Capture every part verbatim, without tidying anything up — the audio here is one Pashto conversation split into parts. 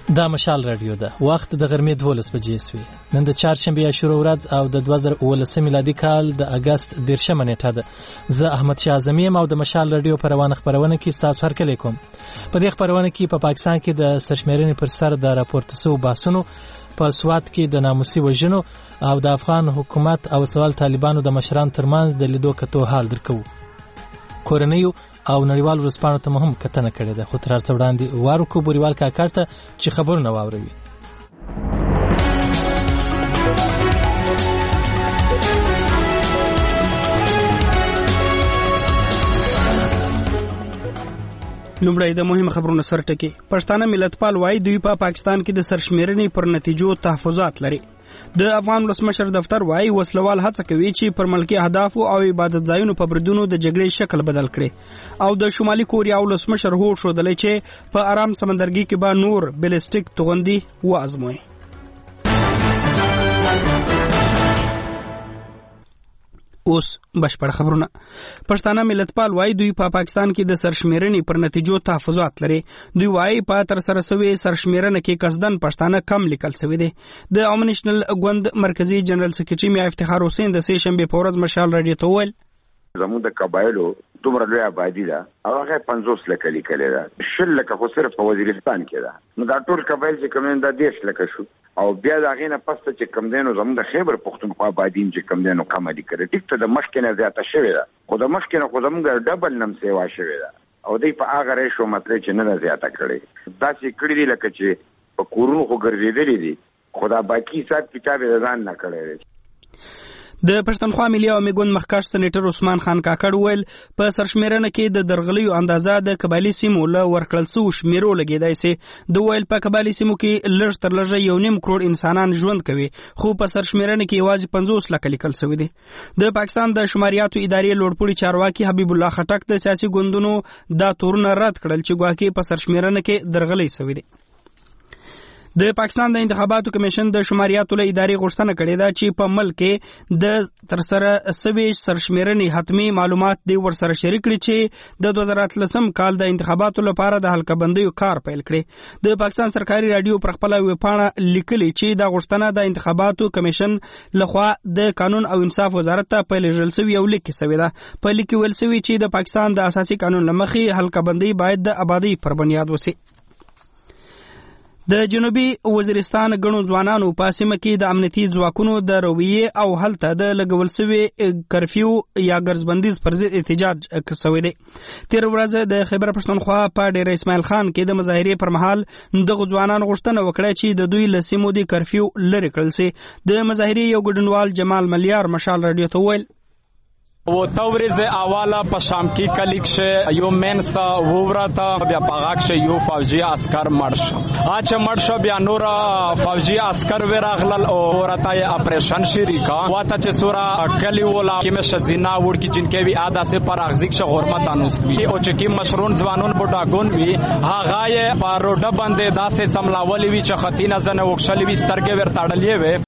دا مشال رادیو ده. وخت د غرمې دولس بجې سوي. نن د چهارشنبې شروع ورځ او د دوه زره اوولسم میلادي کال د اگست دیرشمه نیټه ده. زه احمد شاه اعظمي یم او د مشال رادیو په روانه خپرونه کې ستاسو هرکلی کوم. په دې خپرونه کې په پا پاکستان کې د سرشمیرنې پر سر د راپورته سوو بحثونو، په سوات کې د ناموسي وژنو او د افغان حکومت او سوال طالبانو د مشران ترمنځ د لیدو کتو حال درکو. کورنیو او نړیوال ورځپاڼو ته هم کتنه کړې ده. خو تر هر څه وړاندې وارو کو بوریوال کاکړ ته چې خبرونه واوروي. لومړی د مهم خبرونو سرټکی. پښتانه ملتپال وایي دوی په پا پاکستان کې د سرشمیرنې پر نتیجو تحفظات لري. د افغان ولسمشر دفتر وایي وسلوال هڅه کوي چې پر ملکی اهداف او عبادت ځایونو په بریدونو د جګړې شکل بدل کړي. او د شمالي کوریا ولسمشر هوډ ښودلی چې په آرام سمندرګي کې به نور بلیسټیک توغندي وازموي. اوس بشپړ خبرونه. پښتانه ملتپال وایي دوی په پا پاکستان کې د سرشمیرنې پر نتیجو تحفظات لري. دوی وایي په تر سره سوي سرشمیرنه کې قصدن پښتانه کم لیکل شوی دي. د عوام نېشنل ګوند مرکزی جنرال سکرټری میا افتخار حسین د سې شنبه په ورځ مشال رادیو ته وویل زموږ د قبایلو دومره لوی آبادي ده، هغه پنځوس لکه لیکلې ده، شل لکه خو صرف په وزیرستان کې ده. نو دا ټول قبایل چې کوم دا دیش لکه شو او بیا د هغې نه پسته چې کوم دی نو زموږ د خیبر پښتونخوا آبادي چې کوم دی نو کمه لیکلې. ټیک ته د مخکې نه زیاته شوې ده، خو د مخکې نه خو زموږ ډبل نم سیوا شوې ده او دوی په هغه ریشو مطلب چې نه ده زیاته کړې. داسې کړي دي لکه چې په کورونو خو ګرځېدلي دي، خو دا باقي حساب کتاب یې ځان نه کړی دی. د پښتونخوا ملي عوامي ګوند مخکښ سېنیټر عثمان خان کاکړ وویل په سرشمیرنه کې د درغلیو اندازه د قبایلي سیمو له ورکړل سوو شمیرو لګېدای سي. د ویل په قبایلي سیمو کې لږ تر لږه یو نیم کروړ انسانان ژوند کوي، خو په سرشمیرنه کې یوازې پنځوس لکه لیکل شوي دي. د پاکستان د شماریاتو ادارې لوړپوړي چارواکي حبیب الله خټک د سیاسي ګوندونو دا تورونه رد کړل چې ګواکې په سرشمیرنه کې درغلي شوي دي. د پاکستان د انتخاباتو کمیشن د شماریاتو له ادارې غوښتنه کړې ده چې په ملک کې د ترسره سوي سرشمیرنې حتمي معلومات دی ورسره شریک کړي چې د دوه زره اتلسم کال د انتخاباتو لپاره د حلقه بندیو کار پیل کړي. د پاکستان سرکاري رادیو پر خپله ویبپاڼه لیکلي چې دا غوښتنه د انتخاباتو کمیشن لخوا د قانون او انصاف وزارت ته پیل ژل سوي او لیک سوي ده. په لیک کې ویل سوي چې د پاکستان د اساسي قانون له مخې حلقه بندي باید د آبادی پر بنیاد وسي. د جنوبي وزیرستان غنو ځوانانو په سیمه کې د امنیتي ځواکونو د رویې او هلته د لګول سوي کرفیو یا ګرځبندیز پر ضد احتجاج شوی دی. تیر ورځ د خیبر پښتونخوا په ډیر اسماعیل خان کې د مظاهرې پر مهال دغه ځوانان غوښتنه وکړه چې د دوی له سیمو د کرفیو لرې کړل سي. د مظاهرې یو ګډونوال جمال ملیار مشال رادیو ته وویل و تورز اوالا په شام کې کلیک شه یو منسا وورتا بیا پاغاک شه یو فوجي عسكر مرش اچ مرش بیا نور فوجي عسكر ورغلل او ورتا ی اپریشن شریکا واته چې سورا کلی ولا کې مشه زینا وړ کې جن کې وی ادا سے پر اغزیک شه حرمت انوس وی او چې کې مشرون ځوانون بډاګون وی هغه ی پاروډه باندې داسې سملاولي وی چې خطینه زنه وکشل وی سترګې ور تاړلې وی.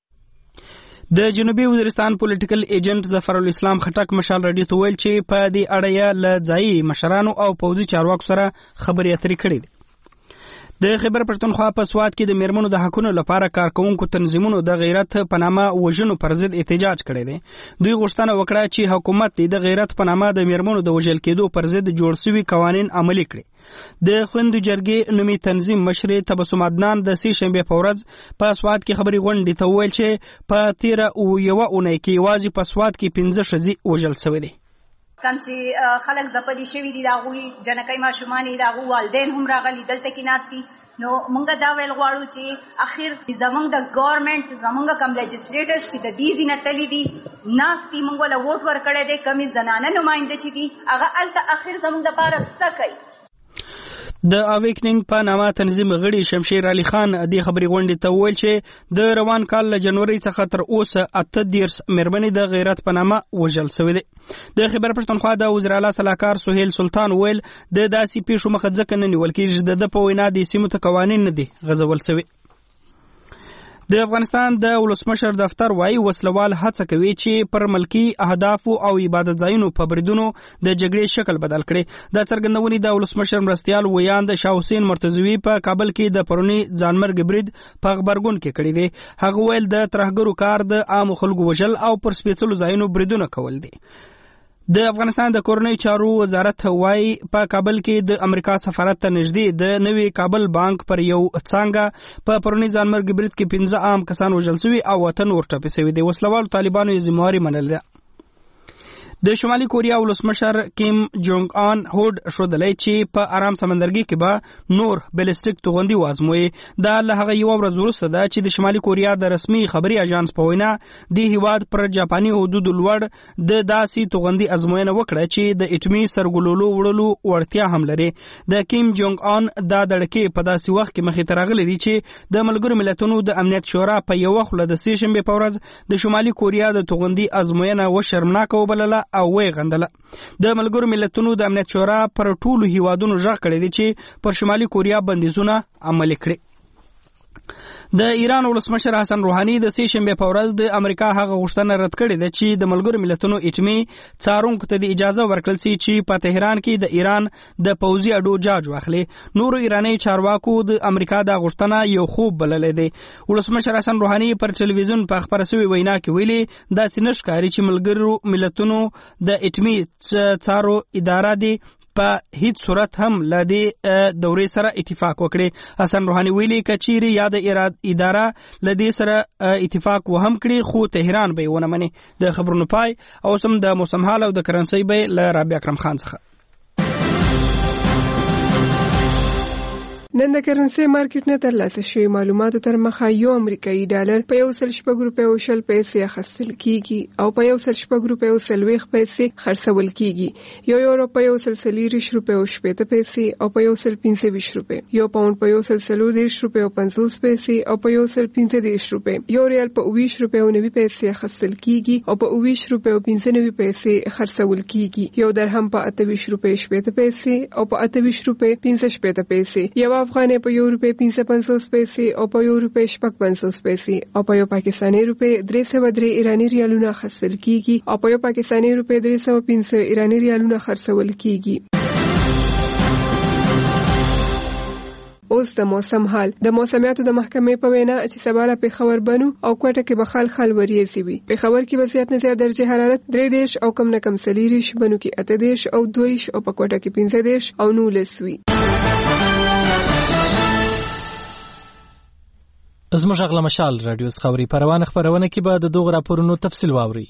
د جنوبي وزیرستان پولیټیکل ایجنټ ظفر الاسلام خټک مشال رادیو ته ویل چې په دې اړه له ځایي مشرانو او پوځي چارواکو سره خبرې اترې کړې دي. د خیبر پښتونخوا په سوات کې د میرمنو د حقونو لپاره کارکونکو تنظیمونو د غیرت په نامه وژنو پر ضد احتجاج کړی دی. دوی غوښتنه وکړه چې حکومت د غیرت په نامه د میرمنو د وژل کېدو پر ضد جوړ شوي قوانین عملي کړي. د خویندو جرګې نومي تنظیم مشرې تبسم عدنان د سې شنبې په ورځ په سوات کې خبري غونډې ته وویل چې په تیره او یوه اونۍ کې یوازې په سوات کې پنځه ښځې وژل شوي دي. کم چې خلک ځپلي شوي دي د هغوی جنکۍ ماشومان یې د هغو والدین هم راغلي دلته کې ناست دي. نو مونږ دا ویل غواړو چې اخر زمونږ د ګورنمنټ زمونږ کم لیجسلیټرز چې د دې ځینه تللي دي ناست دي مونږ وله ووټ ورکړی دی کمې زنانه نماینده چې دي هغه هلته اخر زمونږ دپاره څه کوي. د اویکنینګ په نامه تنظیم غړي شمشیر علي خان د خبري غونډې ته وویل چې د روان کال له جنوري څخه تر اوسه اته دیرس مېرمنې د غیرت په نامه وژل شوې دي. د خیبر پښتونخوا د وزیر اعلی صلاحکار سهیل سلطان ویل د داسې پیښو مخه ځکه نه نیول کېږي چې د ده په وینا د سیمو ته قوانین نه دي غځول شوي. د افغانستان د ولسمشر دفتر وايي وسلوال هڅه کوي چې پر ملکی اهدافو او عبادت ځایونو په بریدونو د جګړې شکل بدل کړي. د څرګندونې د ولسمشر مرستیال ویاند شاه حسین مرتضوی په کابل کې د پرونی ځانمرګ برید په خبرګون کې کړی دی. هغه ویل د ترهګرو کار د عام خلکو وژل او پر سپېڅلو ځایونو بریدونه کول دي. د افغانستان د کورنۍ چارو وزارت وايي په کابل کې د امریکا سفارت ته نږدې د نوي کابل بانک پر یو څنګه په پرونی ځانمرګ برید کې پنځه عام کسان وژل شوي او وطن ورټپې شوي دي. وسلوالو طالبانو یې ذمہواري منلې ده. د شمالي کوریا ولسمشر کیم جونګ ان هوډ شودلې چې په آرام سمندرګي کې به نور بالستیک توغندي وازموي. دا له هغه یو ورځ وروسته ده چې د شمالي کوریا د رسمي خبري اژانس په وینا د هیواد پر جاپاني حدود لوړ د داسې توغندي ازموینه وکړه چې د اټمي سرګلولو وړلو وړتیا هم لري. د کیم جونګ ان دا دړکې په داسې وخت کې مخې ته راغلي دي چې د ملګرو ملتونو د امنیت شورا په یو خله د سې شنبه په ورځ د شمالي کوریا د توغندي ازموینه و شرمناک وبلله او وی غندله. د ملګرو ملتونو د امنیت شورا پر ټولو هیوادونو ژغ کړی دی چې پر شمالي کوریا بندیزونه عملي کړي. د ایران ولسمشر حسن روحاني د سې شنبه په ورځ د امریکا هغه غوښتنه رد کړې ده چې د ملګرو ملتونو اټمي څارونکو ته د اجازه ورکړل شي چې په تهران کې د ایران د پوځي اډو جاج واخلي. نورو ایرانی چارواکو د امریکا د غوښتنه یو خوب بللې ده. ولسمشر حسن روحاني پر ټلویزیون په خبره شوی وینا کې ویلي دا سینش کاری چې ملګرو ملتونو د اټمي څارو اداره دی په هیڅ صورت هم لدی دورې سره اتفاق وکړي. حسن روحاني ویلي کچيري یاد اداره لدی سره اتفاق وهم کړي خو تهران به ونه مني. د خبرونو پای او سم د موسم حال او د کرنسي به ل رابع اکرم خان څخه. نن د کرنسي مارکیټ نه ترلاسه شوی معلوماتو تر مخه یو امریکایي ډالر په یو سل شپږ روپۍ او شل پیسې اخیستل کیږي او په یو سل شپږ روپۍ او څلوېښت پیسې خرڅول کیږي. یو یورو په یو سل څلېرویشت روپۍ او شپېته پیسې او په یو سل پنځه ویشت روپۍ. یو پاونډ په یو سل څلوردېرش روپۍ او پنځوس پیسې او په یو سل پنځه دېرش روپۍ. یو ریال په اووه ویشت روپۍ او نوي پیسې اخیستل کیږي او په اووه ویشت روپۍ او پنځه نوي پیسې خرڅول کیږي. یو درهم په اته ویشت روپۍ شپېته پیسې او په اته ویشت روپۍ پنځه شپېته پیسې. یو افغانۍ په یو روپۍ پنځه پنځوس پیسې او په یو روپۍ شپږ پنځوس پیسې او په یو پاکستاني روپۍ درې سوه درې ایراني ریالونه اخیستل کیږي او په یو پاکستاني روپۍ درې سوه پنځه ایراني ریالونه خرڅول کیږي. اوس د موسم حال. د موسمیاتو د محکمې په وینا چې سبا له پېښور بنو او کوټه کې به خال خال وریځي وي. پېښور کې به زیات نه زیات درجه حرارت درې دېرش او کم نه کم څلېرویشت، بنو کې اته دېرش او دوه ویشت او په کوټه کې پنځه دېرش او نولس وي. زموږ غلا مشال رادیو خبري پروانه خبرونه کې به د دوه راپورونو تفصیل واوري.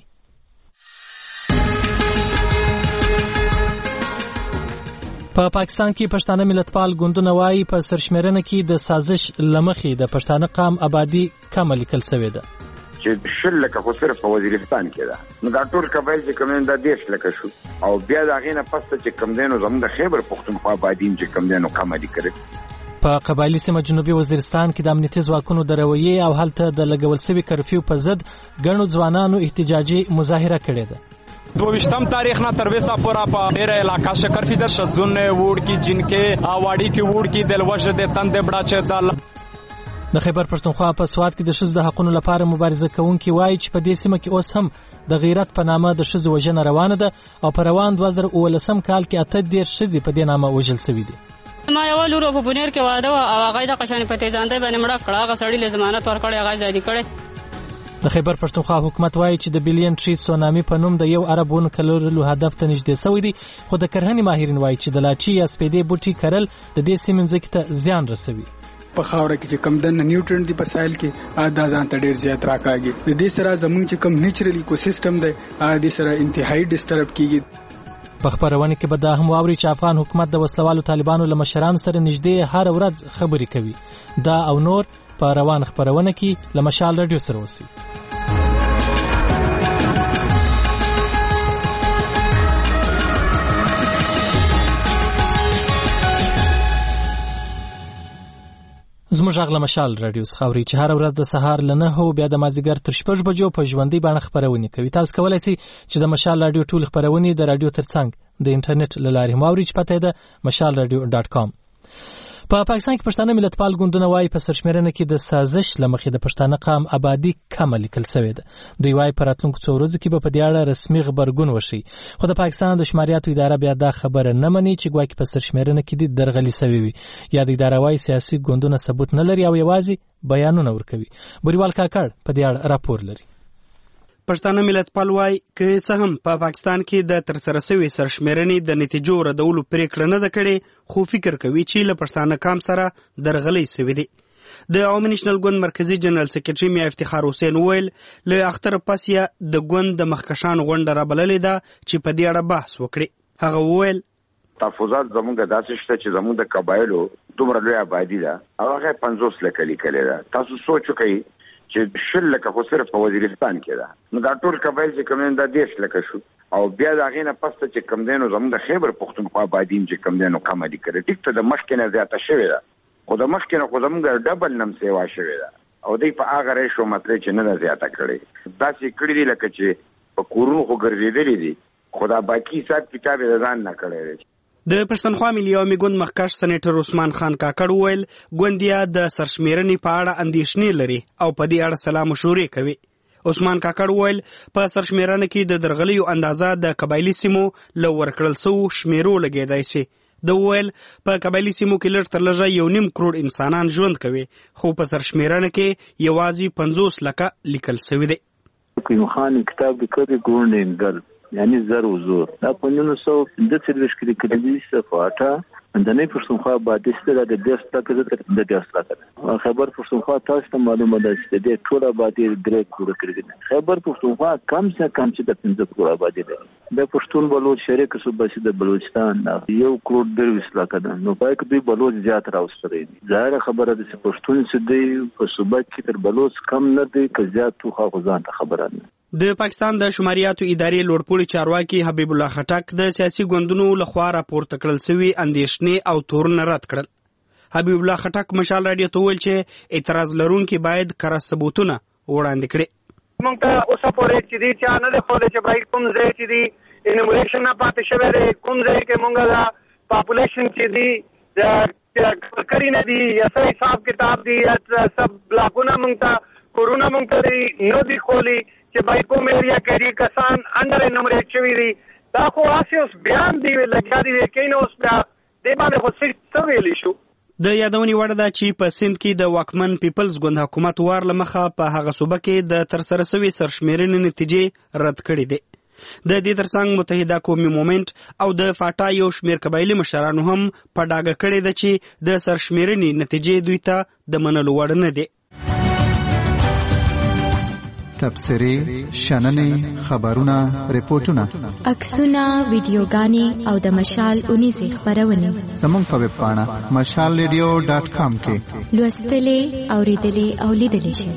په پا پاکستان کې پښتانه ملتپال ګوندونه وايي په سرشمېرنه کې د سازش لمخې د پښتانه قام آبادی کم لیکل شوې ده چې شل لکه خو صرف په وزیرستان کې ده. نو دا ټول قبایل چې کوم دا دیش لکه شو او بیا دا غینه پسته چې کوم دینو زموږ د خیبر پختونخوا آبادی چې کوم دینو کم دي کړی. په قبایلی سیمه جنوبي وزیرستان کې د امنیتي ځواکونو د رویې او هلته د لګول شوي کرفیو په ضد ګڼو ځوانانو احتجاجي مظاهره کړې ده. دویشتم تاریخ نه تر وسه پورا په ډیره علاقہ شکر فی در شزون ووډ کی جنکه اواڑی کی ووډ کی دلوش د تند بڑا چه دل د خیبر پښتونخوا په سواد کې د شذ د حقوقو لپاره مبارزه کوونکي وایي چې په دې سیمه کې اوس هم د غیرت په نامه د شذ وژنه روانه ده او په روان دوه زره اوولسم کال کې اته ډیر شذ په دې نامه وژل شوی دي. ما یو لورو په بنیر کې واده او هغه د قشانی په تیزانده باندې مړه کړه، هغه سړی له ضمانت ورکړی، هغه ځای کړی. د خیبر پښتونخوا حکومت وایي چې د بلین ټری سونامي په نوم د یو عرب ون کلورلو هدف ته نږدې شوی دی، خو د کرهنې ماهرین وایي چې د لاچي یا سپیدې بوټي کرل د دې سیمې ځمکې ته زیان رسوي. په خاوره کې چې کم دنه نیوټرن دی په سایل کې دا ځان ته ډیر زیات راکاږي. د دې سره زموږ چې کم نیچرل ایکوسیستم دی د سره انتهایی ډیسټرب کیږي. په خبرونه کې به دا هم واوري چې افغان حکومت د وسلوالو طالبانو له مشرانو سره نږدې هر ورځ خبرې کوي. دا او نور په روان خبرونه کې له مشال رادیو سره اوسي. زموږ غلا مشال رادیو خبري چې هر ورځ د سهار له نهو بیا د مازیګر تر شپږ بجو په ژوندۍ باندې خبرونه کوي. تاسو کولای شئ چې د مشال رادیو ټول خبرونه د رادیو ترڅنګ د انټرنیټ له لارې ماوري چې پته ده مشال رادیو ډاټ کام. په پاکستان کې پښتانه ملتپال ګوندونه وايي په سرشمېرنه کې د سازش له مخې د پښتانه قام آبادي کمه لیکل شوې ده. دوی وايي په راتلونکو څو ورځو کې به په دې اړه رسمي غبرګون وشي. خو د پاکستان د شماریاتو اداره بیا دا خبره نه مني چې ګواکې په سرشمېرنه کې د درغلي شوې وي. یا د اداره وايي سیاسي ګوندونه ثبوت نه لري او یوازې بیانونه ورکوي. بوریوال کاکړ په دې اړه راپور لري. پښتانه ملتپال وايي که څه هم په پا پاکستان کې د ترسره شوې سرشمېرنې د نتیجو ردولو پریکړه نه ده کړې، خو فکر کوي چې له پښتانه قام سره درغلي شوې دي. د عوامي نېشنل ګوند مرکزي جنرال سکرټري میا افتخار حسین وویل له اختر پس یې د ګوند د مخکشان غونډه رابللې ده چې په دې اړه بحث وکړي. هغه وویل تحفظات زمونږ داسې شته چې زمونږ د قبایلو دومره لوی آبادي ده او هغه پنځوس لکه لیکلې ده. تاسو سوچ وکئ چې شل لکه خو صرف په وزیرستان کې ده، نو دا ټول قبایل چې کوم دا دیش لکه شو او بیا دا غینه پسته چې کوم دینو زموږ د خیبر پختونخوا آبادی چې کوم دینو کم دي کړی ټیک ته د مخکې نه زیاته شوې ده، خو د مخکې نه خو زموږ ډبل نم سیوا شوې ده او دوی په هغه ریشو مطلب چې نه ده زیاته کړې. داسې کړي دي لکه چې په کورونو خو ګرځېدلي دي، خو دا باقي حساب کتاب یې ځان نه کړی دی. د پښتونخوا ملي عوامي ګوند مخکښ سېنیټر عثمان خان کاکړ وویل ګوندیا د سرشمېرنې په اړه اندېښنې لري او په دې اړه سلا مشورې کوي. عثمان کاکړ وویل په سرشمېرنه کې د درغلیو اندازه د قبایلي سیمو له ورکړل شوو شمیرو لګېدای شي. د وویل په قبایلي سیمو کې لږ تر لږه یو نیم کروڑ انسانان ژوند کوي، خو په سرشمېرنه کې یوازې پنځوس لکه لیکل شوي دي. خان کتاب لیکلی ګوند انګل یعنی زر و زور دا په نولس سوه پنځه څلوېښت کې لیکل دي صفاټه منځنۍ پښتونخوا آبادي ستره د دېرش لکه زه تر د دېرش لکه ده. خیبر پښتونخوا تاسو ته معلومه ده چې د دې ټول آبادي درې کروړه کړي دي. خیبر پښتونخوا کم څه کم چې د پنځه کروړه آبادي ده. د پښتون بلوچ شریک صوبه چې د بلوچستان یو کروړ درویشت لکه ده، نو پای کې دوی بلوچ زیات راوستلی دي. ظاهره خبره ده چې پښتون چې دی په صوبه کې تر بلوچ کم نه دی که زیات تو خو ځان ته خبره نه. د پاکستان د شماریاتو ادارې لوړپوړي چارواکي حبیب الله خټک د سیاسي ګوندونو لخوا راپورته کړل شوي اندېښنې او تورونه رد کړل. حبیب الله خټک مشال راډیو ته وویل چې اعتراض لرونکي باید کره ثبوتونه وړاندې کړي. موږ ته اوسه پورې چې دي چا نه دی ښودلی چې بهر کوم ځای چې دي انیمولیشن نه پاتې شوی دی، کوم ځای کې موږ د پاپولیشن چې دي د کړي نه دي یا څه حساب کتاب دي یا څه بلاکونه موږ ته کورونه موږ ته دي نه دي ښولي چې بای کوم ایریا کې دي کسان انډر انومریټ شوي دي. دا خو هسې اوس بیان دی لګیا دي کې نه اوس بیا دې باندې خو څه ویلی شو. د یادونې وړ ده چې په سند کې د واکمن پیپلز ګوند حکومت وار له مخه په هغه صوبه کې د ترسره شوې سرشمېرنې نتیجې رد کړي دي. د دې ترڅنګ متحده قومي مومنټ او د فاټا یو شمېر قبایلي مشرانو هم په ډاګه کړې ده چې د سرشمېرنې نتیجې دوی ته د منلو وړ نه دي. تبصرې، شننې، خبرونه، ریپورتونه، عکسونه، ویډیوګانې او د مشال اونیزې خپرونې زموږ په ویب پاڼه مشال ریډیو ډاټ کام کې لوستلې، اورېدلې او لیدلې شئ.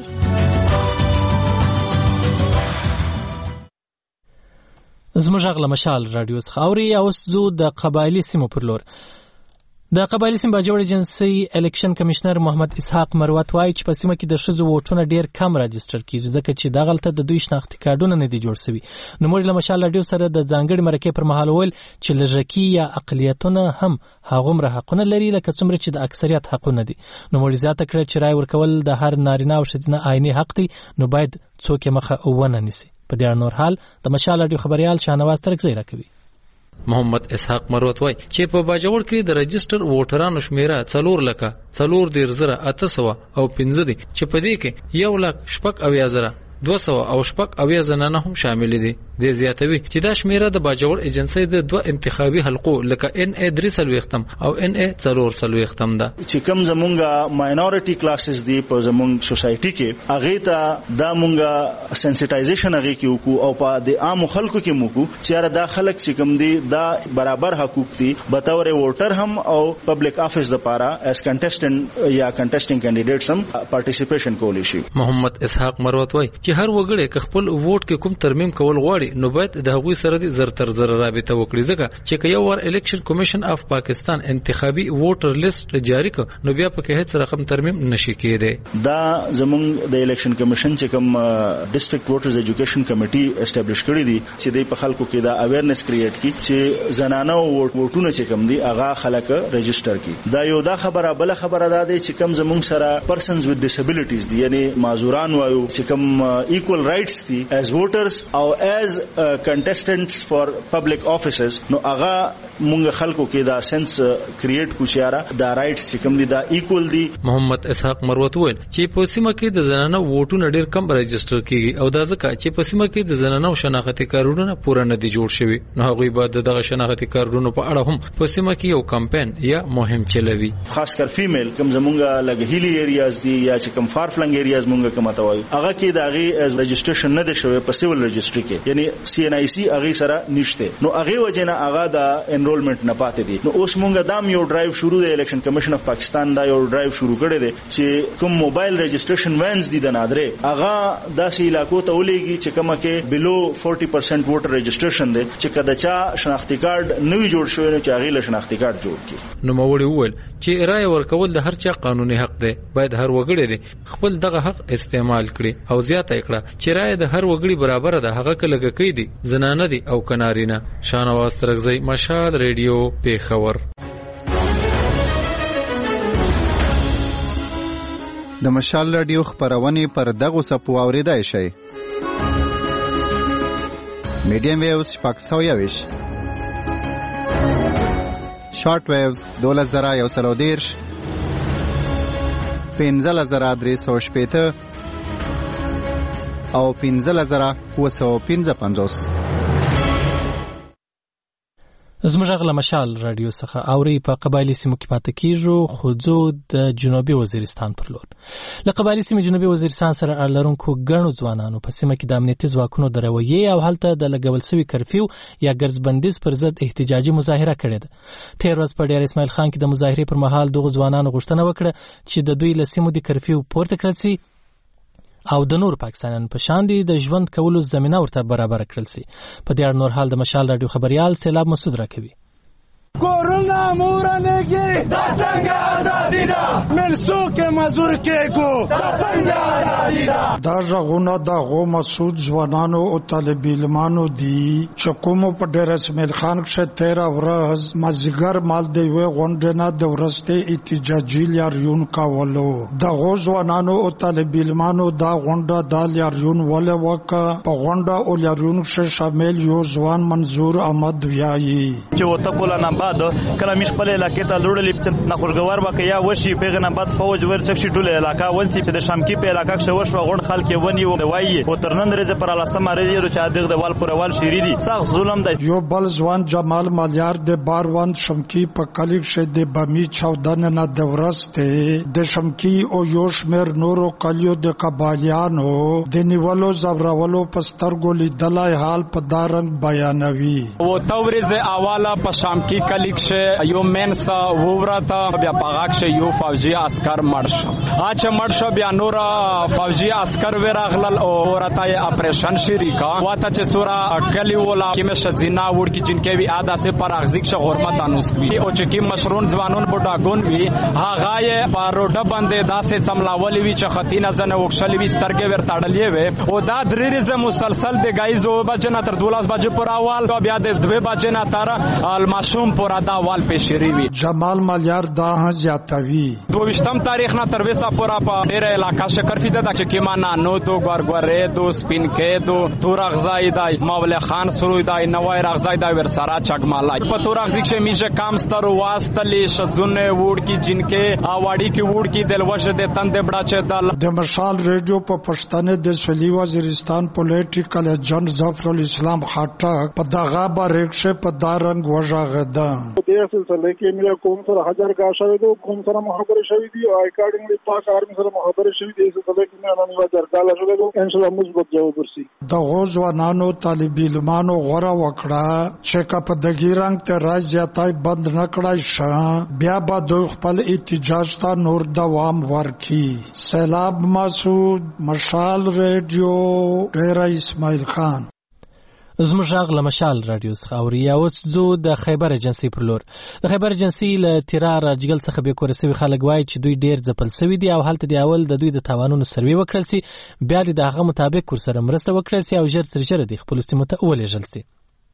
زموږ غږ له مشال راډیو څخه اوري. اوس ځو د قبایلي سیمو پر لور. د قبایلي سیمو باجوړ ایجنسۍ الیکشن کمشنر محمد اسحاق مروت وایي چې په سیمه کې د ښځو ووټونه ډېر کم راجستر کیږي ځکه چې دغلته د دوی شناختي کارډونه نه دي جوړ شوي. نوموړي له مشال راډیو سره د ځانګړي مرکې پر مهال وویل چې لږکي یا اقلیتونه هم هغومره حقونه لري لکه څومره چې د اکثریت حقونه دي. نوموړي زیاته کړه چې رای ورکول د هر نارینه او ښځینه آئیني حق دی، نو باید څوک یې مخه ونه نیسي. په دې اړه نور حال د مشال راډیو خبریال شاهنواز ترکزی راکوي. محمد اسحاق مروت وای چې په باجوړ کې د رجستر ووټرانو شمیره څلور لکه څلور دېرش زره اته سوه او پنځه دي چې په دې کې یو لک شپږ اویا زره دوه سوه او شپږ اویا زنانه هم شامل دي. د زیاتوي چې دا شمیره د باجوړ ایجنسۍ د دوه انتخابي حلقو لکه ان ای درې څلوېښتم او ان ای څلور څلوېښتم ده چې کوم زمونږه ماینورټي کلاسز دي په زمونږ سوسایټي کې هغه ته دا مونږه سنسټایزیشن هغه کې وکړو او په د عام خلکو کې موکو چې دا خلک چې کوم دي دا برابر حقوق دي به تور ووټر هم او پبلک افیس لپاره اس کنټیسټنټ یا کنټیسټینګ کینډیډیټس هم پارټیسیپیشن کولی شي. محمد اسحاق مروت وای چې چې هر وګړی خپل ووټ کې کوم ترمیم کول غواړي نو باید د هغوی سره د زر تر زر رابطه وکړي ځکه چې یو ور الیکشن کمیشن اف پاکستان انتخابي ووټر لیست جاری کړ نو بیا پکې هیڅ رقم ترمیم نشي کېدی. دا زمونږ د الیکشن کمیشن چې کوم ډیسټریکټ ووټرز ایجوکیشن کمیټي اسټابلیش کړی دي چې د په خلکو کې دا اویرنس کریټ کی چې زنانه ووټونه چې کوم دي هغه خلک ريجستره کی. دا یو دا خبره بل خبره ده چې کوم زمونږ سره پرسنز وذ ډیسابیلیټیز دي یعنی معذوران وایو چې کوم ایکوال رائټس دي ایز ووټرز او ایز کنټیسټنټس فار پبلک افیسز نو هغه مونږ خلکو کې دا سنس کریټ کو چې دا رائټس چې کوم دي دا ایکوال دي. محمد اسحاق مروت وویل چې په سیمه کې د زنانه ووټونه ډیر کم ريجستره کیږي او دا ځکه چې په سیمه کې د زنانه شناختی کارډونه پوره نه دي جوړ شوي نو هغوی باید دغه شناختی کارډونو په اړه هم په سیمه کې یو کمپاین یا مهم چلوي. خاص کر فیمیل کوم زمونږه لګهیلی ایریاز دي یا چې کوم فار فلنګ ایریاز مونږه کوم ته وایو هغه کې دا غي از ريجستریشن نه دي شوی په سیول ريجستری کې یعنی سی ان آی سی هغه سره نشته نو هغه وجنه هغه دا انرولمنت نه پاتې دي. نو اوس مونږه دام یو ډرایو شروع دی الیکشن کمیشن اف پاکستان دا یو ډرایو شروع کړی دی چې کوم موبایل ريجستریشن وینز دي د نادره هغه داسې علاقو ته ولېږي چې کومه کې بلو فورټي پرسنټ ووټر ريجستریشن دی چې کله چا شناختی کارت نوی جوړ شوی نو چې هغه له شناختی کارت جوړ کړي. نو موري وویل چې رائے ورکول د هر چا قانوني حق دی باید هر وګړي خپل دغه حق استعمال کړي او زیاته کړه چې رائے د هر وګړي برابر ده هغه کله کوي دي زنانه دي او کنارینه. شانواز ترغزی مشال ریډیو پیښور. د مشال رادیو خبرونه پر دغه سپو اوریدای شي میډیم ویوز شپږ سوه یوویش شارټ ویوز دولس زره یو سل او دېرش پنځلس زره درې سوه شپېته او پنځلس زره اووه سوه پنځه پنځوس. زموږ غږ له مشال رادیو څخه اوري په قبایلي سیمو کې پاتې کیږو خو ځو د جنوبي وزیرستان پر لور. له قبایلي سیمې جنوبي وزیرستان سره اړه لرونکو ګڼو ځوانانو په سیمه کې د امنیتي ځواکونو د رویې او هلته د لګول سوي کرفیو یا ګرځبندیز پر ضد احتجاجي مظاهره کړې ده. تېر ورځ په ډیر اسماعیل خان کې د مظاهرې پر مهال دغو ځوانانو غوښتنه وکړه چې د دوی له سیمو د کرفیو پورته کړل سي او د نور پاکستانیانو په شان دي د ژوند کولو زمینه ورته برابر کړل سي. په دې اړه نور حال د مشال رادیو خبريال سیلاب مسعود راکوي. کورونا مورنګي دا څنګه ازادي ده ملسو کې مزور کې کو دا څنګه ازادي ده. دا ژغونه د غو مسعود ځوانانو او طالب علمانو دي چې کوم په ډیر اسماعیل خان کې تیرا ورځ مازیګر مال دی وې غونډه د ورسته احتجاجي لاریون کاولو. د غو ځوانانو او طالب علمانو دا غونډه د لاریون ول وکا په غونډه او لاریون کې شامل یو ځوان منظور احمد ویایي چې وته کوله نه بعد کله مش خپل علاقې ته لوړلې چې نه خوشګوار واقعیا وشي پیغه نه بعد فوج ورڅ شي ټول علاقہ ونسي چې د شمکی په علاقہ کې وشو غون خلک ونی او وایي او ترنن درې پر الله سم لري چې دغه د وال پر وال شيري دي سخت ظلم دی. یو بل ځوان جمال مالیار د باروند شمکی په کلیک شه د بمی چودن نه د ورسته د شمکی او یو شمیر نورو کلیو د قبایلیانو د نیولو زبرولو پسترګو لیدلای حال په دارنګ بیانوي. او تورز اواله په شمکی کلیک شه یو منسا وورتا بیا پاغاک شه یو فوجي عسكر مرش اچ مرش بیا نور فوجي عسكر ورغلل او ورتا اپریشن شریکا واته چې سورا کلی ولا کیمه شزینا ور کی جنکه وی ادا سے پر اغزیک شه غرمت انوسوی او چې کی مشرون ځوانون بډاګون وی هغه پاروډه باندې داسې سملاولي وی چې خطینه زنه وکشل وی سترګې ور تاړلې وی او دا درې ز مسلسل د گایزو بجنه تر دولس بجې پر اول بیا د دوه بجې نه تر الماشوم پر ادا وال پیشری وی. جمال مالیار دا زیاتوی دویشتم تاریخ نه تر وسه پورا په ډیره علاقہ شکر فیده د چې کیما نه نو دو ګورګورې دو سپین کې دو تور اغزای دای مولا خان سروی دای نوای اغزای دای ور سارا چګمالای په تور اغزی چې میشه کام ستر واستلی شزونه وډ کی جنکه اواړی کی وډ کی دلوشه د تند بڑا چې دل د مشال ریډیو په پښتنه د سولي وزیرستان پولیټیکل ایجنټ ظفر الاسلام خاټک په دغه بارکشه په دارنګ وژغه ده. دې سلسله کې موږ کوم سره هزار کا شوی دو کوم سره خبرې شوې دي او اکارډینګلی پاک آرمي سره خبرې شوې دي سلسله کې موږ نن هزار کا شوی دو ان شاء الله مثبت جواب ورسي. د غوځوانانو طالب علمانو غوړه وکړه چې کا په دګی رنگ ته راځي بند نکړای شه بیا به دوی خپل احتجاج ته نور دوام ورکړي. سیلاب مسعود، مشال ریډیو، ډیره اسماعیل خان. زموږ غږ له مشال رادیو څخه اوري. اوس زه د خیبر ایجنسي پر لور. د خیبر ایجنسي له تیرا راجګل څخه به کور سوي خلک وایي چې دوی ډیر ځپل سوي دي او هلته دی اول د دوی د تاوانونو سروي وکړل سي، بیا د هغه مطابق ور سره مرسته وکړل سي او ژر تر ژره د خپل سیمو ته ولېږل سي.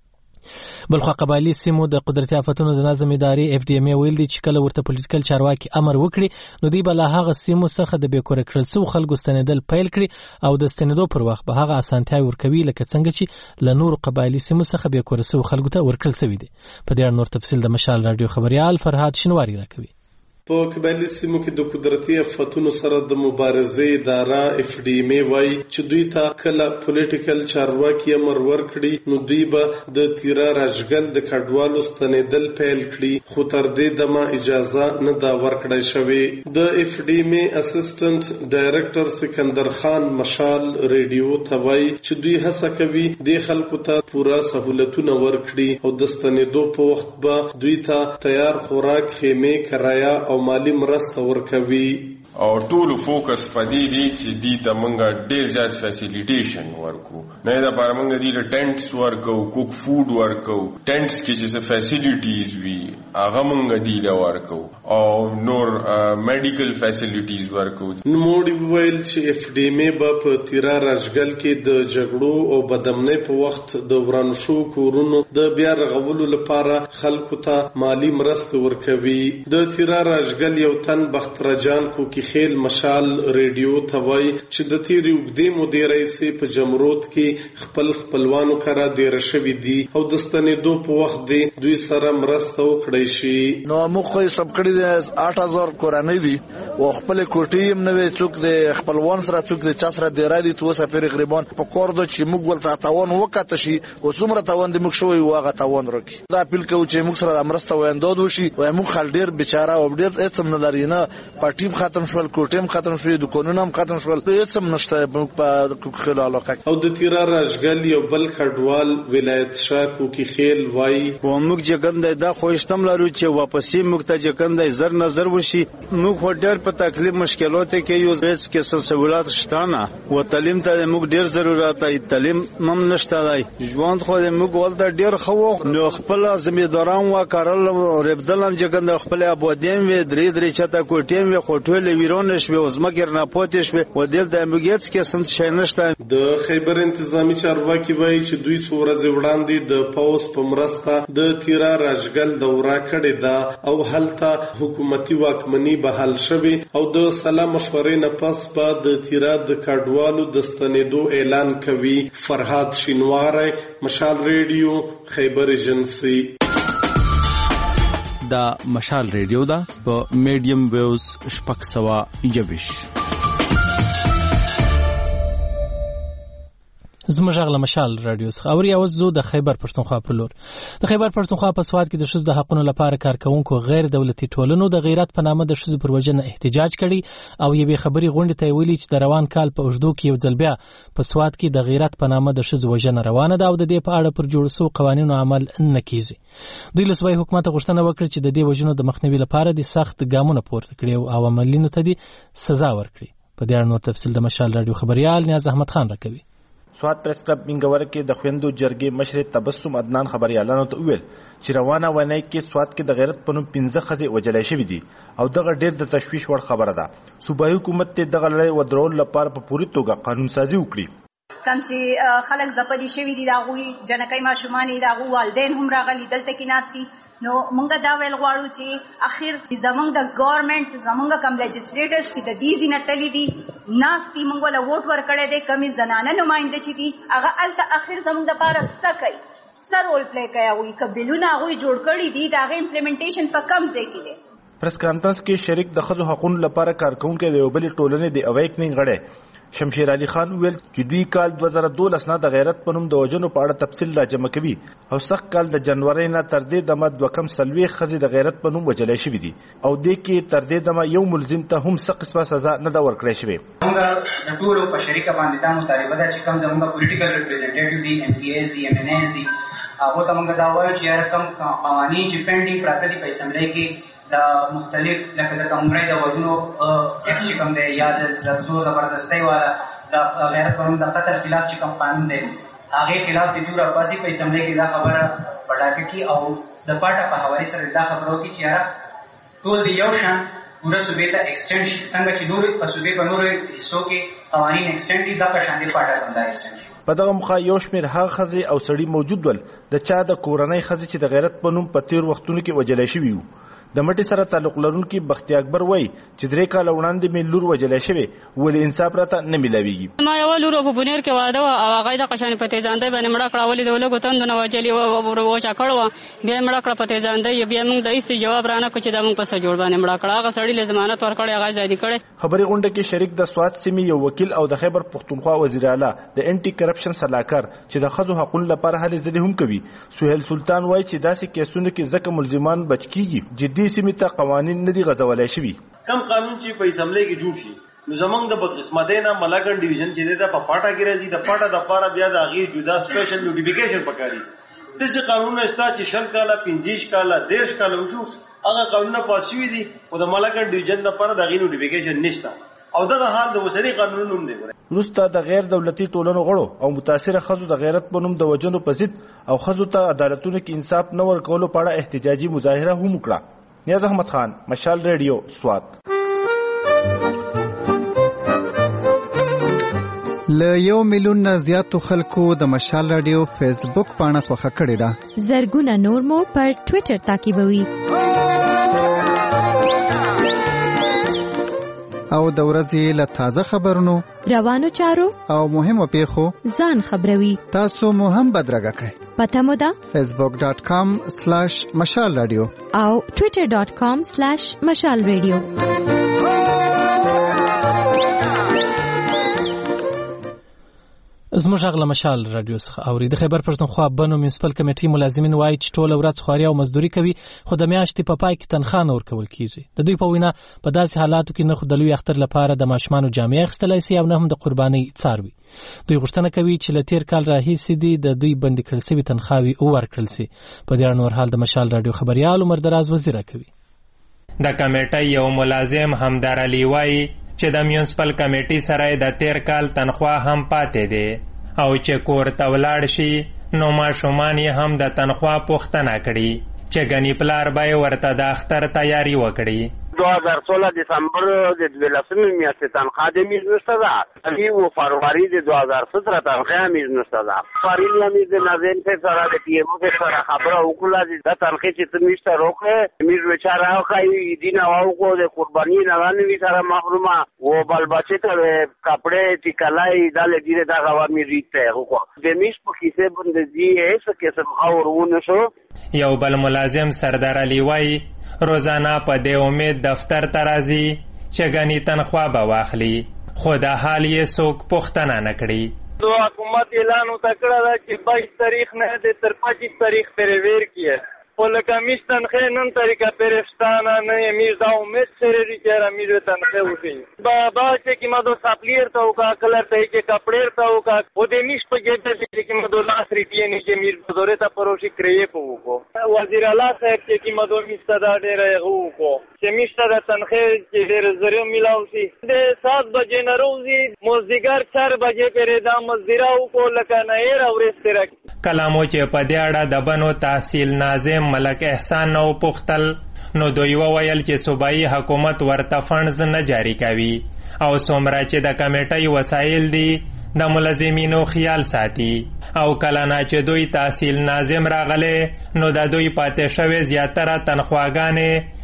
بلخو قبایلی سیمو د قدرتي آفتونو د نظم ادارې اف ډي ام ویل دي چې کله ورته پولیټیکل چارواکي امر وکړي نو دوی به له هغه سیمو څخه د بیکوره کړل سو خلکو ستنېدل پیل کړي او د ستنېدو پر وخت به هغه اسانتیا ورکوي لکه څنګه چې له نورو قبایلی سیمو څخه بیکوره سو خلکو ته ورکړل سوي دي. په دې اړه نور تفصیل د مشال رادیو خبريال فرهاد شنواری راکوي. په قبایلی سیمو کې د قدرتي آفتونو سره د مبارزې اداره اف ډي ام وایي چې دوی ته کله پولیټیکل چارواکي امر ورکړي نو دوی به د تیرا راجګل د کډوالو ستنېدل پیل کړي، خو تر دې دمه اجازه نه دا ورکړای شوې. د اف ډي ام اسسټنټ ډایرکټر سکندر خان مشال ریډیو ته وایي چې دوی هڅه کوي د خلکو ته پوره سہولتونه ورکړي او د ستنېدو په وخت به دوی ته تیار خوراک، خیمه، کرایه او مالی مرسته ورکوي. او ټول فوکس پدې دی چې دی ته مونږه ډیر زیات فیسیلیټیشن ورکو، نه دا پر مونږ دی له ټینټس ورکو، کوک فود ورکو، ټینټس کې چې فیسیلیټیز وي هغه مونږ دی له ورکو او نور میډیکل فیسیلیټیز ورکو. نوموړي ویل چې اف ډي ام به په تیرا راجګل کې د جګړو او بدامنۍ په وخت د ورانو شو کورونو د بیا رغولو لپاره خلکو ته مالی مرسته ورکوي. د تیرا راجګل یو تن بخترجان کو خیل مشال ریډیو ته وایي چې د تیرې اوږدې مودې راهیسې په جمرود کې خپل خپلوانو کره دېره شوي دي او د ستنېدو په وخت دی دوی سره مرسته وکړی شي. نو موږ خو یې سب کړي دي آټ هزار کورنۍ دي او خپل کوټې هم نوې څوک د خپلوان سره څوک د چا سره دېره دي تو سفر غریبان په کور دو چې موږ ولته تاوان وکړو شي او څومره تاوان دې موږ شوی واغه تاوان وکړي. دا اپیل کوو چې موږ سره مرسته ویندود وشي او موږ خل ډیر بیچاره او ډیر هیڅ نه لري نه پټیم ختم شول، کوټیم ختم شول، دکانونه هم ختم شول، هیڅ هم نشته په خیل علاقه. او د تیرا راجګل یو بل کډوال ولایت شاه کوکی خیل وایي و موږ چې ګنده دا خوښتم لرو چې واپسې موږ ته چې ګنده زر نظر وشي. موږ ډېر په تکلیف مشکلات کې یو هیڅ کې سہولت شته نه او تعلیم ته موږ ډېر ضرورت دی، تعلیم هم نشته دی. ژوند خو موږ ولته ډېر خو نو خپل ځمېداران و کارل ربدلم چې ګنده خپل آبادین و درې درې چته کوټیم و خټول ویرون شوی او زمکر نه پاتې شوی و دل د امګیت کې سم شي نشته. د خیبر انتظامی چارواکي وایي چې دوی څو ورځې وړاندې د پاوس په مرسته د تیرا راجګل دوره کړې ده او هلته حکومتي واکمني بحال شوی او د سلا مشورې نه پس به د تیرا د کډوالو د ستنېدو اعلان کوي. فرهاد شینواری، مشال ریډیو، خیبر ایجنسي. دا مشال ریډیو دا په میډیم ویوز شپږ سوه یوویش. زموږ غږ له مشال رادیو څخه اوري. اوس زه د خیبر پښتونخوا پر لور. د خیبر پښتونخوا په سواد کې د ښځو د حقونو لپاره کارکونکو غیر دولتي ټولنو د غیرت په نامه د ښځو پر وژنه احتجاج کړي او یوې خبري غونډې ته ویلي چې د روان کال په اوږدو کې یو ځل بیا په سواد کې د غیرت په نامه د ښځو وژنه روانه ده او د دې په اړه پر جوړ شوو قوانینو عمل نه کیږي. دوی له صوبایي حکومت غوښتنه وکړه چې د دې وژنو د مخنیوي لپاره د سخت ګامونه پورته کړي او عملینو ته د سزا ورکړي. په دې اړه نور تفصیل د مشال رادیو خبريال نیاز احمد خان راکوي. سواد پریس کلب منګور کې د خويندو جرګې مشر تبسم عدنان خبريالانو ته ویل چې روانه ونی کې سواد کې د غیرت پنوم پنځه خزې وجلای شوې دي او دغه ډېر د تشویش وړ خبره ده. صوبایي حکومت ته دغه لړۍ ودرول لپاره په پوری توګه قانون سازي وکړي. کم چې خلک ځپلي شوي دي د هغوی جنکۍ ماشومان د هغوی والدین هم راغلي دلته کې ناست دي. نو مونږ دا ویل غواړو چې اخر زمونږ د ګورنمنت زمونږ کم لیجسلیټرز چې د دې ځینه تللی دي ناست دي مونږ ولا ووټ ورکړی دی کمې زنانه نماینده چې دي هغه هلته اخر زمونږ دپاره څه کوي څه رول پلی کوي هغوی که بلونه هغوی جوړ کړي دي د هغې امپلیمنټیشن په کم ځای کې دی. پریس کانفرنس کې شریک د ښځو حقونو لپاره کارکونکي د یو بلې ټولنې د اویکنینګ غړی شمشیر علي خان ویل چې دوی کال دوه زره دولس نه د غیرت په نوم د وژنو په اړه تفصیل راجمع کوي او سخت کال د جنوري نه تر دې دمه دوه کم څلوېښت ښځې د غیرت په نوم وژلې شوي دي او دې کې تر دې دمه یو ملزم ته هم څه قسمه سزا نه ده ورکړې شوې. موږ د ټولو په شریکه باندې دا مطالبه ده چې کوم زموږ پولیټیکل ریپرزینټیټیو دي ایم پی ایز دي ایم ان ایز دي هغو ته موږ دا وایو چې کوم قوانین چې پینډینګ پراته دي په اسمبلی کې د مختلف لکه د کمرې د وژنو اکټ چې کوم دی یا د زور زبردستۍ والا د غیرت په نوم د قتل خلاف چې کوم قانون دی هغې خلاف د دوی راپاسي په اسمبلی کې دا خبره په ډاګه کړي او د پاټه په حوالې سره دا خبره وکړي چې یاره ټول د یو شان پوره صوبې ته ایکسټینډ شي څنګه چې نور په صوبې په نورو حصو کې قوانین ایکسټینډ دي دا په شان د پاټه هم دا ایکسټینډ شي. په دغه مخه یو شمېر هغه ښځې او سړي موجود ول د چا د کورنۍ ښځې چې د غیرت په نوم په تېر وختونو کې وژلی شوي وو. د مټي سره تعلق لرونکي بختي اکبر وایي چې درې کاله وړاندې مې لور وژلی شوې ولې انصاف راته نه میلاویږي. ما یوه لور په بونیر کې واده وه او هغه یې دغه شانې په تیزاندۍ باندې مړه کړه ولې د ولږو تندو نه وژلې وه وچه کړې وه بیا یې مړه کړه په تیزاندۍ بیا موږ د هېڅ جواب رانه کړو چې دا موږ په څه جوړ باندې مړه کړه هغه سړي له ضمانت ورکړی هغه ازادي کړی. خبري غونډه کې شریک د سوات سیمې یو وکیل او د خیبر پښتونخوا وزیر اعلی د انټي کرپشن سلاکار چې د ښځو حقونو لپاره هلې ځلې هم کوي سهیل سلطان وایي چې داسې کیسونو کې ځکه ملزمان بچ کیږي جدي سیمې ته قوانین نه دي غځولی شوي. کم قانون چې په اسمبلی کې جوړ شي نو زمونږ د بدقسمتۍ نه ملاکنډ ډیویژن چې دی دا په پاټه کې راځي د پاټه دپاره بیا د هغې جدا سپیشل نوټیفیکیشن پکاري. داسې قانونونه شته چې شل کاله پنځه کاله دېرش کاله وشو هغه قانونونه پاس شوي دي خو د ملاکنډ ډیویژن دپاره د هغې نوټیفیکیشن نشته او دغه حال د اوسني قانونونو هم دی. وروسته د غیر دولتي ټولنو غړو او متاثره ښځو د غیرت په نوم د وژنو په ضد او ښځو ته عدالتونو کې انصاف نه ورکولو په اړه احتجاجي مظاهره هم وکړه. نیاز احمد خان، مشال ریډیو، سوات. له یو میلیون نه زیاتو خلکو د مشال رادیو فیسبوک پاڼه خوښه کړې ده. زرګونه نور مو پر ټویټر تعقیبوي. او د ورځې له تازه خبرونو، روانو چارو او مهمو پیښو ځان خبروي. تاسو مو هم بدرګه کړئ. پته مو ده فیسبوک ډاٹ کام سلاش مشال رادیو او ټویټر ډاٹ کام سلاش مشال رادیو. زموږ غږ له مشال رادیو څخه اوري. د خیبر پښتونخوا بنو میونسپل کمیټې ملازمین وایي چې ټوله ورځ خواري او مزدوري کوي خو د میاشتې په پای کې تنخواه نه ورکول کیږي. د دوی په وینا په داسې حالاتو کې نه خو د لوی اختر لپاره د ماشومانو جامې اخیستلی سي او نه هم د قربانۍ څاروي. دوی غوښتنه کوي چې له تیر کال راهیسې دي د دوی بندي کړل سوي تنخواوې ورکړل سي. په دې اړه نور حال د مشال رادیو خبريال عمر دراز وزیره کوي. د کمیټې یو ملازم همدار علي وایي چې د میونسپل کمیټې سره د تیر کال تنخواه هم پاتې دی او چې کور ته ولاړ شي نو ماشومان یې هم د تنخواه پوښتنه کړي چې ګنې پلار به یې ورته د اختر تیاری وکړي. دو هزار سولہ دسمبر د دولسمې میاشتې تنخواه د میز نشته ده ابي و فروری د دو هزار ستره تنخواه میز نشته ده. فاریل میز د ناظرین په سره د پی ام او په سره خبره وکړه د تنخواه چې تمیشته روکه میز بیچاره خای دین او کو د قربانی نه نوي سره محرومه و بل بچی ته کپڑے ټیکلای دال دیره دا غوا میریته هو د میز په کیسه بندزي هیڅ قسم اورونه شو. یو بل ملازم سردار علي وایي روزانه په دې امید دفتر ته راځي چې ګنې تنخواه به واخلي خو د حال یې څوک پوښتنه نه کړي. دو حکومت اعلان وته کړی ده چې بایس تاریخ نه د تر پچیس تاریخ پورې ویر کیه خو لکه میز تنخواه نن طریقه پرشتانه نه میز دا امید سره لري چې میز تنخواه وکړي بابا چې کیما دو سپلیر ته وکا کلر ته چې کپڑے ته وکا و دې میز په جبه چې کیما دو لاس ریټی نه چې میز په دوره ته پروشي کړی په وکړو وزیر اعلی صاحب چې کیما دو میز ته دا ډېر وکړو چې میز ته د تنخواه چې ډېر زریو ملاو شي د سات بجې نه روزي مازدیګر چار بجې پرې دا مزدورا وکړو لکه نه یې راورستره. کلامو چې په دې اړه د بنو تحصیل ناظم ملک احسان نو پختل نو دوی وویل چې صوبایي حکومت ورته فنډز نه جاری کوي او څومره چې د کمیټې وسایل دي د ملازمینو خیال ساتي او کله نه چې دوی تحصیل ناظم راغله نو د دوی پاتې شوی زیاتره تنخواګانې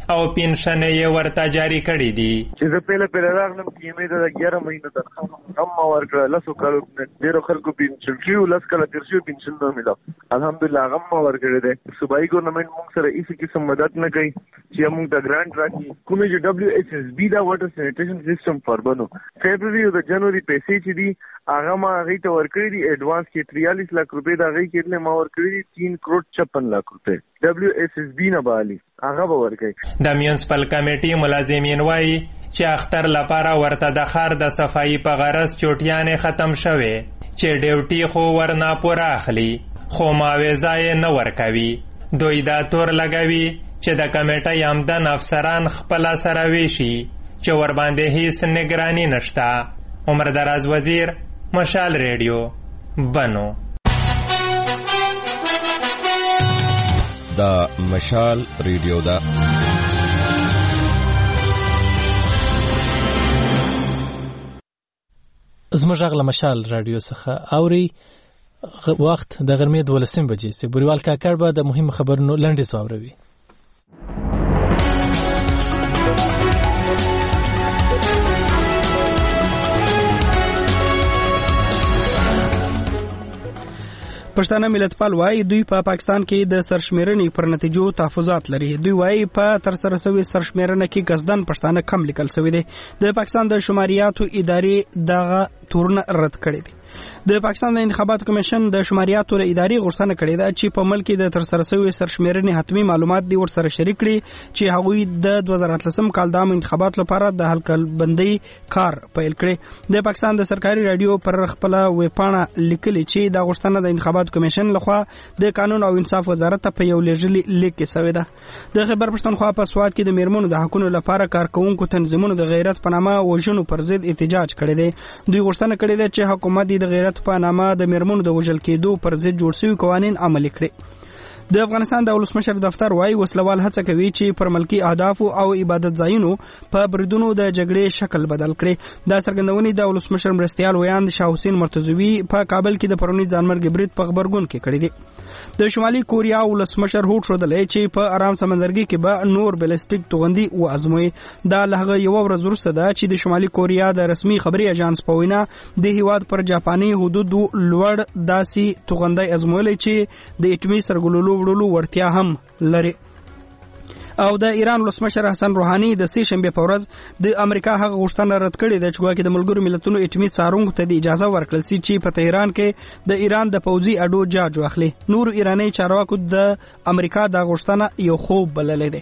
او پنشن یې ورته جاری کړي دي. چې زه پیله پیله راغلم پی ایم ای ته د اګیاره مهینو تنخواه هم ما ورکړه، لسو کالو ډېرو خلکو پنشن کړي و، لس کاله تېر شوي پنشن نه میلاو. الحمدلله هغه هم ما ورکړی دی. صوبایي ګورنمنټ موږ سره هېڅ قسم مدد نه کوي چې موږ ته ګرانټ راکړي. کومې چې ډبلیو ایچ ایس بي دا واټر سینیټیشن سیسټم فاربنو فیبروري او د جنوري پیسې چې دي هغه ما هغې ته ورکړي دي ایډوانس کې تریالیس لاک روپۍ د هغې کې ما ورکړي دي تین کروڑ چپن لاک روپۍ ډبلیو ایس ایس بي نه به علي هغه به ورکوي. د میونسپل کمیټې ملازمین وایي چې اختر لپاره ورته د ښار د صفایي په غرض چوټیانې ختم شوې چې ډیوټي خو ورنه پوره اخلي خو معاوضه یې نه ورکوي. دوی دا تور لګوي چې د کمیټې عمدن افسران خپله سره ویشي چې ورباندې هیڅ نگرانی نشته. عمر دراز وزیر، مشال ریډیو، بنو. دا مشال ریډیو دا زموږ غږ له مشال راډیو څخه اوري. وخت د غرمې دولسم بجې چې بوریوال کاکړ به د مهم خبرونو لنډیز واوروي. پښتانه ملتپال وایي دوی په پا پاکستان کې د سرشمیرنې پر نتیجو تحفظات لري. دوی وایي په تر سره شوې سرشمیرنه کې قصدن پښتانه کم لیکل شوی دی. د پاکستان د شماریاتو ادارې دغه تورونه رد کړي دي. د پاکستان د انتخاباتو کمیشن د شماریاتو له ادارې غوښتنه کړې ده چې په ملک کې د تر سره شوې سرشمیرنې حتمي معلومات دی ورسره شریک کړي چې هغوی د دوه زره اتلسم کال د عامه انتخاباتو لپاره د حلقه‌بندۍ کار پیل کړي. د پاکستان د سرکاري رادیو پر خپل ویبپاڼه لیکلي چې د غوښتنه د انتخاباتو کمیشن لخوا د قانون او انصاف وزارت په یو لېږلي لیک کې شوې ده. د خیبر پښتونخوا په سواد کې د میرمنو د حقونو لپاره کارکوونکو تنظیمونو د غیرت په نامه وژنو پر ضد احتجاج کړی دی. دوی غوښتنه کړې ده چې حکومت د غیرت په نامه د میرمنو د وژل کېدو پر ضد جوړ شوي قوانین عملي کړي. د افغانستان د ولسمشر دفتر وايي وسلوال هڅه کوي چې پر ملکی اهدافو او عبادت ځایونو په بریدونو د جګړې شکل بدل کړي. دا څرګندونې د ولسمشر مرستیال ویاند شاه حسین مرتضوی په کابل کې د پرونی ځانمرګ برید په خبرګون کې کړی دی. د شمالي کوریا ولسمشر هوټ شودلې چې په آرام سمندرګي کې به نور بلستیک توغندي و ازموي. دا لهغه یو ورځ وروسته ده چې د شمالي کوریا د رسمي خبري اژانس په وینا د هیواد پر جاپاني حدودو لوړ داسي توغندي ازمویل چې د اټومي سرګلولو وړلو ورتیا هم لري. او د ایران ولسمشر حسن روحاني د سې شنبه په ورځ د امریکا هغه غوښتنه رد کړې ده چې ګواکې د ملګرو ملتونو اټومي څارونکو ته د اجازه ورکړل شي چې په تهران کې د ایران د پوځي اډو جاج واخلي. نور ایراني چارواکو د امریکا د غوښتنه یو خوب بللې ده.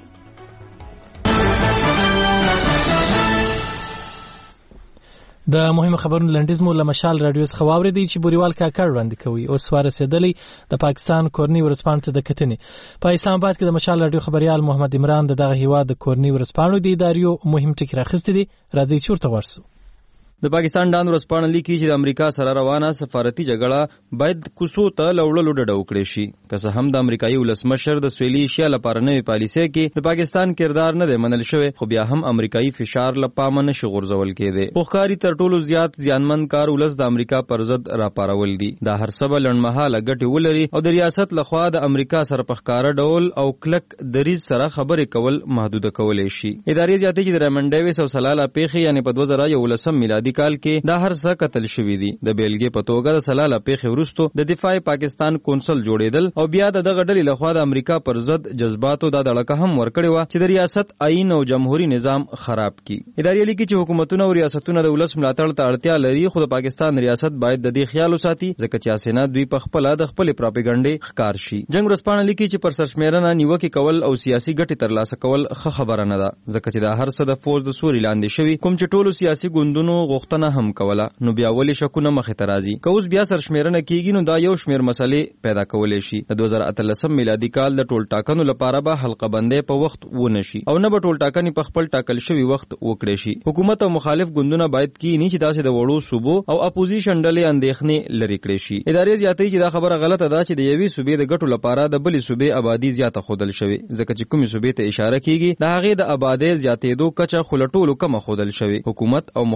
د مهمه خبرونو لنډیز مو له مشال راډیو څخه واورېدی چې بوریوال کاکړ وړاندې کوي. اوس ورسېدلی د پاکستان کورني ورځپاڼو ته د کتنې. په اسلام آباد کې د مشال راډیو خبريال محمد عمران د دغه هیواد د کورني ورځپاڼو د اداریو مهم ټکي راخستې دي. راځئ چې ورته ورسو. د پاکستان ډان ورځپاڼه لیکي چې د امریکا سره روانه سفارتي جګړه باید کوڅو ته لوړلو ډډه وکړي شي. که څه هم د امریکایي ولسمشر د سویلي ایشیا لپاره نوې پالیسۍ کې د پاکستان کردار نه دی منل شوی، خو بیا هم امریکایي فشار له پامه نشي غورځول کېدی. خو ښکاري تر ټولو زیات زیانمن کار ولس د امریکا پر ضد راپارول دي. دا هر څه به لنډمهاله ګټې ولري او د ریاست لخوا د امریکا سره په ښکاره ډول او کلک دریځ سره خبرې کول محدوده کولی شي. ادارې زیاتې چې د ریمنډ ډیویس او سلاله پیښې یعنې په دوه زره یولسم میلادي کال کې دا هر څه قتل شوي دي. د بیلګې په توګه د سلاله پیښې وروسته د دفاع پاکستان کونسل جوړېدل او بیا د دغه ډلې لخوا د امریکا پر ضد جذباتو دا دړکه هم ورکړې وه چې د ریاست آئین او جمهوري نظام خراب کړي. ادارې لیکي چې حکومتونه او ریاستونه د ولس ملاتړ ته اړتیا لري، خو د پاکستان ریاست باید د دې خیال وساتي ځکه چې اسناد دوی په خپله د خپلې پراپګنډې ښکار شي. جنګ ورځپاڼه لیکي چې پر سرشمیرنه نیوکې کول او سیاسي ګټې ترلاسه کول ښه خبره نه ده ځکه چې دا هر څه د فوج د سوري لاندې شوي کوم چې ټولو سیاسي ګوندونو غوښتنه هم کوله. نو بیا ولې شکونه مخې ته راځي؟ که اوس بیا سرشمیرنه کیږي نو دا یو شمیر مسلې پیدا کولی شي. د دوه زره اتلسم میلادي کال د ټول ټاکنو لپاره به حلقه بندۍ په وخت ونه شي او نه به ټول ټاکنې په خپل ټاکل شوي وخت وکړی شي. حکومت او مخالف ګوندونه باید کینی چې داسې د وړو صوبو او اپوزیشن ډلې اندېښنې لرې کړی شي. ادارې زیاتوي چې دا خبره غلطه ده چې د یوې صوبې د ګټو لپاره د بلې صوبې آبادي زیاته ښودل شوې ځکه چې کومې صوبې ته اشاره کیږي د هغې د آبادۍ زیاتېدو کچه خو له ټولو کمه ښودل شوې. حکومت او مخالف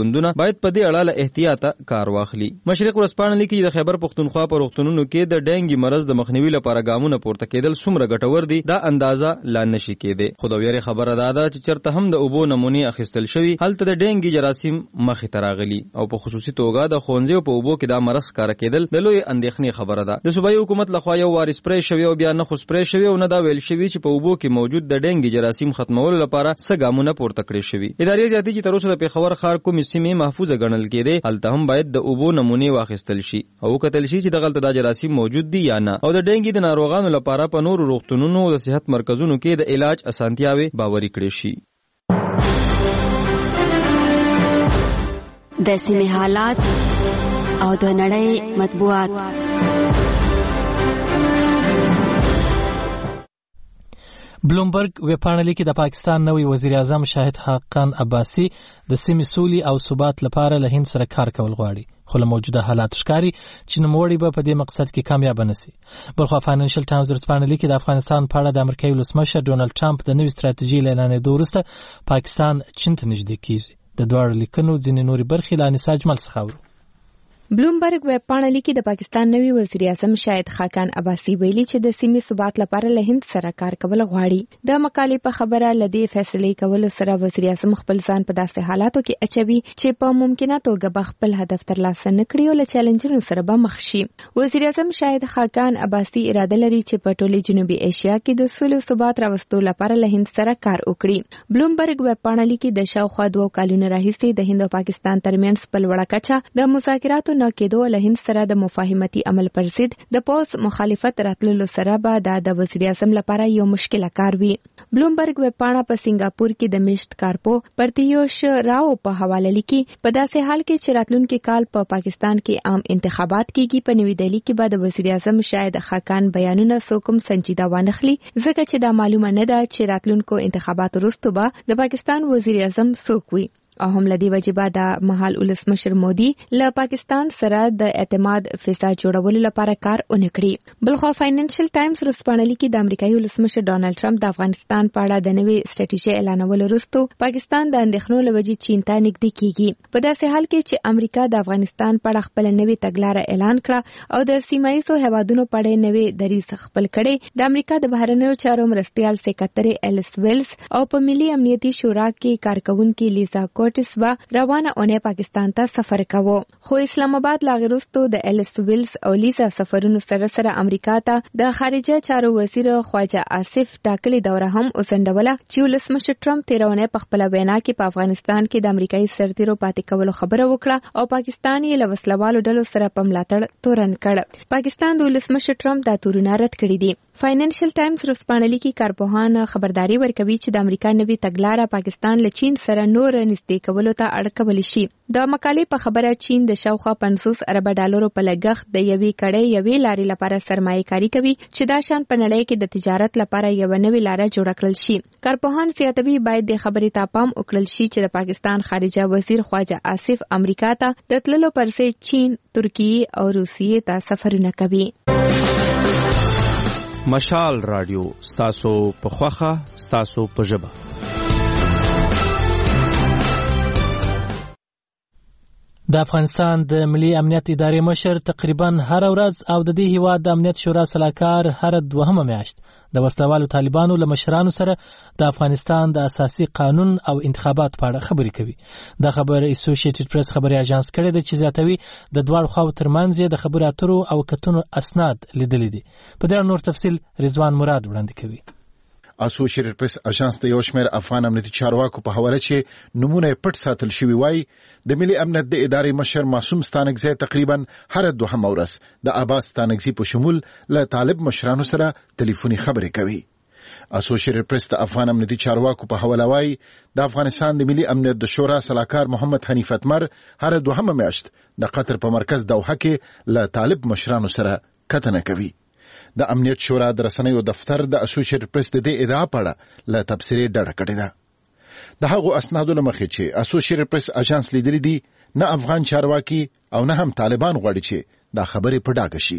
ګوندونه باید په دې اړه له احتیاطه کار واخلي. مشرق ورځپاڼه لیکي د خیبر پښتونخوا په روغتونونو کې د ډینګي مرض د مخنیوي لپاره ګامونه پورته کېدل څومره ګټور دي دا اندازه لا نشي کېدی. خو د ویرې خبره دا ده چې چېرته هم د اوبو نمونې اخیستل شوي هلته د ډینګي جراثیم مخې ته راغلي او په خصوصي توګه د ښوونځیو په اوبو کې دا مرض ښکاره کېدل د لوی اندېښنې خبره ده. د صوبایي حکومت لخوا یو وار سپری شوي او بیا نه خو سپری شوي او نه دا ویل شوي چې په اوبو کې موجود د ډینګي جراثیم ختمولو لپاره څه ګامونه پورته کړي شوي. ادارې زیاتې چې تر اوسه د پېښور ښار کومې سیمې محفوظه ګڼل کېدې هلته هم باید د اوبو نمونې واخیستل شي او وکتل شي چې دغلته دا جراثیم موجود دي یا نه او د ډینګي د ناروغانو لپاره په نورو روغتونونو او د صحت مرکزونو کې د علاج اسانتیاوې باوري کړي شي. د سیمې حالات او د نړۍ مطبوعات. بلومبرګ ویبپاڼه لیکي د پاکستان نوی وزیر اعظم شاهد حقان عباسي د سیمې سولې او ثبات لپاره له هند سره کار کول غواړي خو له موجوده حالات ښکاري چې نوموړی به په دې مقصد کې کامیاب نشي. بلخوا فاینانشل ټایمز ورځپاڼه لیکي د افغانستان په اړه د امریکایي ولسمشر ډونالډ ټرمپ د نوې ستراتیژۍ له اعلانېدو وروسته پاکستان چین ته نږدې کیږي. د دواړو لیکنو ځینې نورې برخې له انیسا اجمل څخه اورو. بلومبرګ ویبپاڼه لیکي د پاکستان نوی وزیر اعظم شاهد خاقان عباسي ویلي چې د سیمې ثبات لپاره له هند سره کار کول غواړي. د مقالې په خبره لدی فیصله کول سره وزیر اعظم خپل ځان په داسې حالاتو کې اچوي چې په ممکنه توګه به خپل هدف ترلاسه نکړي او له چیلنجونو سره به مخ شي. وزیر اعظم شاهد خاقان عباسي اراده لري چې په ټولې جنوبي ایشیا کې د سولې او ثبات راوستلو لپاره له هند سره کار وکړي. بلومبرګ ویبپاڼه لیکي د شاوخوا دوه کلونو راهیسې د هند او پاکستان ترمنځ په لوړه کچه د مذاکراتو نه کېدو له هند سره د مفاهمتي عمل پر ضد د پوز مخالفت راتللو سره به د د وزیر اعظم لپاره یو مشکل کار وي. بلومبرګ ویبپاڼه په سنگاپور کې د میشت کارپو پرتیوش راو په حواله لیکي په داسې حال کې چې راتلونکي کال په پا پاکستان کې عام انتخابات کیږي په نوې دهلی کې به د وزیر اعظم شاهد خاقان بیانونه څوک هم سنجیده وانخلي ځکه چې دا معلومه نه ده چې راتلونکو انتخاباتو وروسته به د پاکستان وزیر اعظم څوک وي. او هم لدی وجبه د محل ولسمشر مودي له پاکستان سره د اعتماد فضا جوړولو لپاره کار ونکړي. بلخوا فاینانشل ټایمز ورځپاڼه لیکي د امریکایي ولسمشر ډونالډ ټرمپ د افغانستان په اړه د نوې سټریټیژي اعلانولو وروسته پاکستان د اندېښنو له وجې چین ته نږدې کیږي. په داسې حال کې چې امریکا د افغانستان په اړه خپل نوې تګلاره اعلان کړه او د سیمایي هیوادونو په اړه نوې دریځ خپل کړي، د امریکا د بهرنیو چارو مرستیال سکرټري الیس ویلز او په ملي امنیتي شورا کې کارکونکي لیزا کوټس با روانه اونۍ پاکستان ته سفر کاوه. خو اسلام آباد لاغروستو د الیس ویلز او لیزا سفرونو سره سره امریکا ته د خارجه چارو وزیر خواجه آصف ټاکلي دوره هم وسنډوله چې ولسمشر ټرمپ تیرونه په خپل وینا کې په افغانستان کې د امریکایي سرتیرو پاتې کولو خبره وکړه او پاکستان یې له وسلوالو ډلو سره په ملاتړ تورن کړ. پاکستان د ولسمشر ټرمپ دا تورونه رد کړي دي. فاینانشل ټایمز ورځپاڼه لیکي کارپوهان خبرداري ورکوي چې د امریکا نوی تګلاره پاکستان له چین سره نور نږدې کولو ته اړ کولی شي. د مقالې په خبره چین د شاوخوا پنځوس ارب ډالرو په لګښت د یوې کړۍ یوې لارې لپاره سرمایه کاری کوي چې دا شان په نړۍ کې د تجارت لپاره یو نوې لاره جوړ کړل شي. کارپوهان زیاتوي باید د خبرې ته پام وکړل شي چې د پاکستان خارجه وزیر خواجه آصف امریکا ته د تللو پرځای چین، ترکیه او روسیې ته سفرونه کوي. مشال رادیو ستاسو په خوخه ستاسو په ژبه. د افغانستان د ملي امنیت ادارې مشر تقریبا هر ورځ او د دې هیواد د امنیت شورا سلاکار هر دوهمه میاشت د وسلوالو طالبانو له مشرانو سره د افغانستان د اساسي قانون او انتخابات په اړه خبرې کوي. دا خبر اسوسییټډ پریس خبري اژانس کړي د چې زیاتوي د دواړو خواو ترمنځ د خبرو اترو او کتنو اسناد لیدل دي. په دې نور تفصیل رضوان مراد وړاندې کوي. اسوسییټډ پریس اژانس د یو شمېر افغان امنیتي چارواکو په حواله چې نمونه پټ ساتل شوی وای د ملي امنیت د ادارې مشر معصوم ستانکزی تقریبا هر دوه ورځ د عباس ستانکزی په شمول له طالب مشرانو سره ټلیفوني خبرې کوي. اسوسییټډ پریس د افغان امنیتي چارواکو په حواله وای د افغانستان د ملي امنیت د شورا سلاکار محمد حنیف اتمر هر دوه میاشت د قطر په مرکز دوحه کې له طالب مشرانو سره کتنه کوي. د امنیت شورا د رسنیو دفتر د اسوسییټډ پریس د دې ادعا په اړه له تبصرې ډډه کړې ده. د هغو اسنادو له مخې چې اسوسییټډ پریس اژانس لیدلي دي نه افغان چارواکي او نه هم طالبان غواړي چې دا خبرې په ډاګه شي.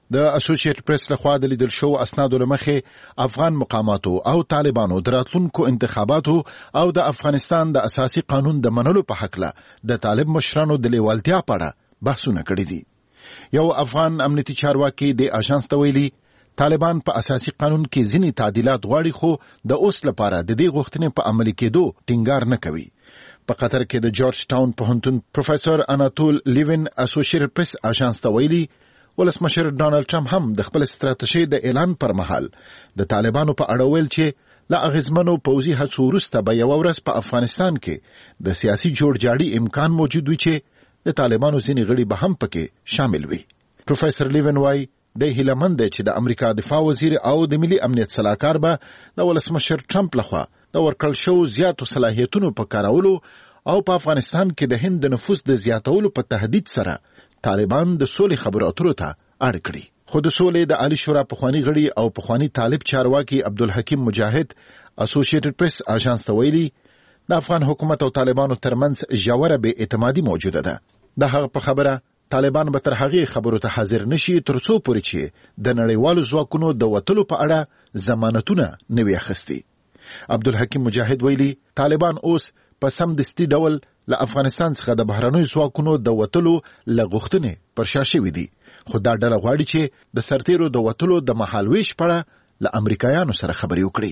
د اسوسییټ پریس لخوا د لیدل شو اسنادو لمخې افغان مقاماتو او طالبانو د راتلونکو انتخاباتو او د افغانستان د اساسي قانون د منلو په حق له د طالب مشرانو د لیوالتیا په اړه بحثونه کړي دي. یو افغان امنیتي چارواکي د اژانس ته ویلي طالبان په اساسي قانون کې ځینې تعدیلات غواړي خو د اوس لپاره د دې غوښتنې په عملي کېدو ټینګار نه کوي. په قطر کې د جورج ټاون پوهنتون پروفیسور اناتول لیوین اسوسییټ پریس اژانس ته ویلي ولسمشر ډانلډ ټرمپ هم د خپل ستراتیژۍ د اعلان پر مهال د طالبانو په اړه ویل چې له اغیزمنو پوځي هڅو وروسته به یوه ورځ په افغانستان کې د سیاسي جوړجاړي امکان موجود وي چې د طالبانو ځینې غړي به هم پکې شامل وي. پروفیسور لیوین وایي د هیلمند چې د امریکا دفاع وزیر او د ملي امنیت سلاکار به د ولسمشر ټرمپ لخوا د ورکړل شو زیاتو صلاحیتونو په کارولو او په افغانستان کې د هند د نفوذ د زیاتولو په تهدید سره طالبان د سولې خبرو اترو ته اړ کړي. خو د سولې د عالی شورا پخوانی غړي او پخوانی طالب چارواکي عبدالحکیم مجاهد اسوسییټډ پریس اژانس ته ویلي د افغان حکومت او طالبانو ترمنځ ژوره بې اعتمادي موجوده ده. د هغه په خبره طالبان به تر هغې خبرو ته حاضر نشي ترڅو پورې چې د نړیوالو ځواکونو د وتلو په اړه ضمانتونه نه وي اخیستي. عبدالحکیم مجاهد ویلي طالبان اوس په سمدستي ډول له افغانستان څخه د بهرنیو ځواکونو د وتلو له غوښتنې پر شا شوي دي، خو دا ډله غواړي چې د سرتیرو د وتلو د مهالویش په اړه له امریکایانو سره خبرې وکړي.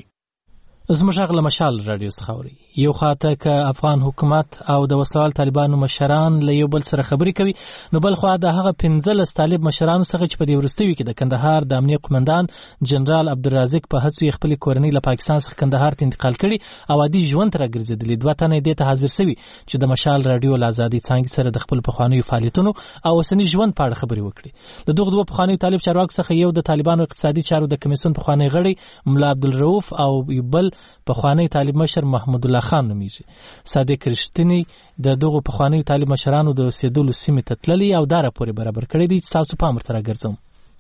زموږ غږ له مشال رادیو څخه اوري. یو خواته که افغان حکومت او د وسلوال طالبانو مشران له یو بل سره خبرې کوي، نو بل خوا د هغه پنځلس طالب مشرانو څخه چې په دې وروستیو کې د کندهار د امنیه قومندان جنرال عبدالرازق په هڅو یې خپلې کورنۍ له پاکستان څخه کندهار ته انتقال کړي او عادي ژوند ته راګرځېدلي، دوه تنه یې دې ته حاضر سوي چې د مشال رادیو له ازادۍ څانګې سره د خپل پخوانیو فعالیتونو او اوسني ژوند په اړه خبرې وکړي. د دغو دوه پخوانیو طالب چارواکو څخه یو د طالبانو اقتصادي چارو د کمیسیون پخوانی غړی ملا عبدالرؤف او یو بل پخوانی طالب مشر محمود الله خان نومیږي. صادق رښتینی د دغو پخوانیو طالب مشرانو د اوسېدلو سیمې ته تللی او دا راپور یې برابر کړی دی چې تاسو پام ورته راګرځوم.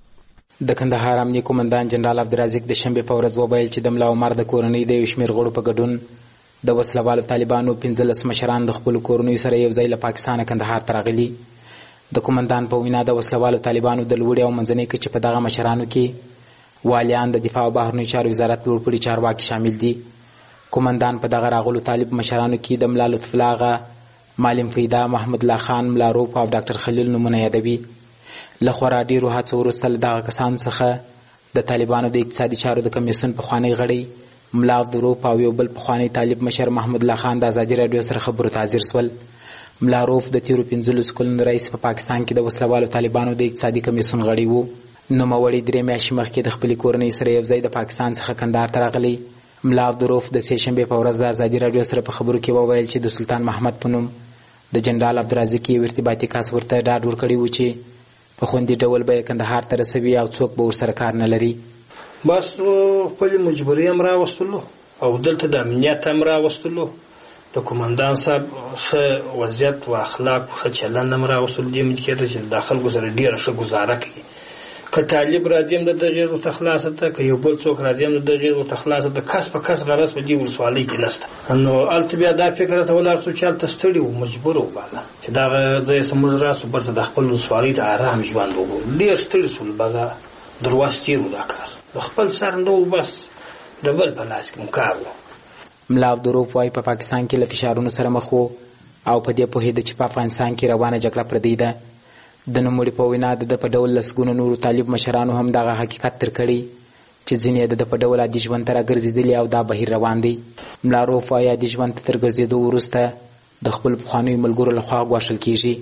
د کندهار امنیه قومندان جنرال عبدالرازق د شنبې په ورځ وویل چې د ملا عمر د کورنۍ د یو شمېر غړو په ګډون د وسلوالو طالبانو پنځلس مشران د خپلو کورنیو سره یو ځای له پاکستانه کندهار ته راغلي. د قومندان په وینا د وسلوالو طالبانو د لوړې او منځنۍ کچې په دغه مشرانو کې والیان د دفاع او بهرنیو چارو وزارت لوړپوړي چارواکي شامل دي. قومندان په دغه راغلو طالب مشرانو کې د ملا لطف الله آغا، معلم فیدا، محمد الله خان، ملا روپ او ډاکټر خلیل نومونه یادوي. له خورا ډېرو هڅو وروسته له دغه کسانو څخه د طالبانو د اقتصادي چارو د کمیسیون پخوانی غړی ملا عبدالروف او یو بل پخوانی طالب مشر محمد الله خان د ازادي راډیو سره خبرو ته حاضر سول. ملا روف د تیرو پنځلسو کلونو رئیس په پاکستان کې د وسلوالو طالبانو د اقتصادي کمیسیون غړی وو. نوموړي درې میاشتې مخکې د خپلې کورنۍ سره یو ځای د پاکستان څخه کندهار ته راغلی. ملا عبدالروف د سې شنبې په ورځ د ازادي راډیو سره په خبرو کې وویل چې د سلطان محمد په نوم د جنرال عبدالرازق یو ارتباطي کس ورته ډاډ ورکړی و چې په خوندي ډول به یې کندهار ته رسوي او څوک به ورسره کار نه لري. بس خپلې مجبوري هم راوستلو او دلته د امنیت هم راوستلو، د قومندان صاحب ښه وضعیت و اخلاق ښه چلند هم راوستلو. دې مې کېده چې د خلکو سره ډېره ښه ګزاره کوي. که طالب راځي هم د دغې ورته خلاصه ده، که یو بل څوک راځي هم د دغې ورته خلاصه ده. کس په کس غرض په دې ولسوالۍ کې نشته. نو هلته بیا دا فکر راته ولاړ شو چې هلته ستړي وو، مجبور وو باله چې دغه ځای څه موږ راسو برته د خپل ولسوالۍ ته ارام ژوند وکړو. ډېر ستړي شولو، بله درواز تېر وو دا کار. د خپل سر نه وو، بس د بل په لاس کې مو کار وو. ملا عبدالروف وایي په پاکستان کې له فشارونو سره مخ وو او په دې پوهېده چې په افغانستان کې روانه جګړه پردۍ ده. د نوموړي په وینا د ده په ډول لسګونو نورو طالب مشرانو هم دغه حقیقت تر کړی چې ځینې یې د ده په ډول عادي ژوند ته راګرځېدلي او دا بهیر روان دی. ملا روف وایي عادي ژوند ته تر ګرځېدو وروسته د خپلو پخوانیو ملګرو لخوا ګواښل کېږي.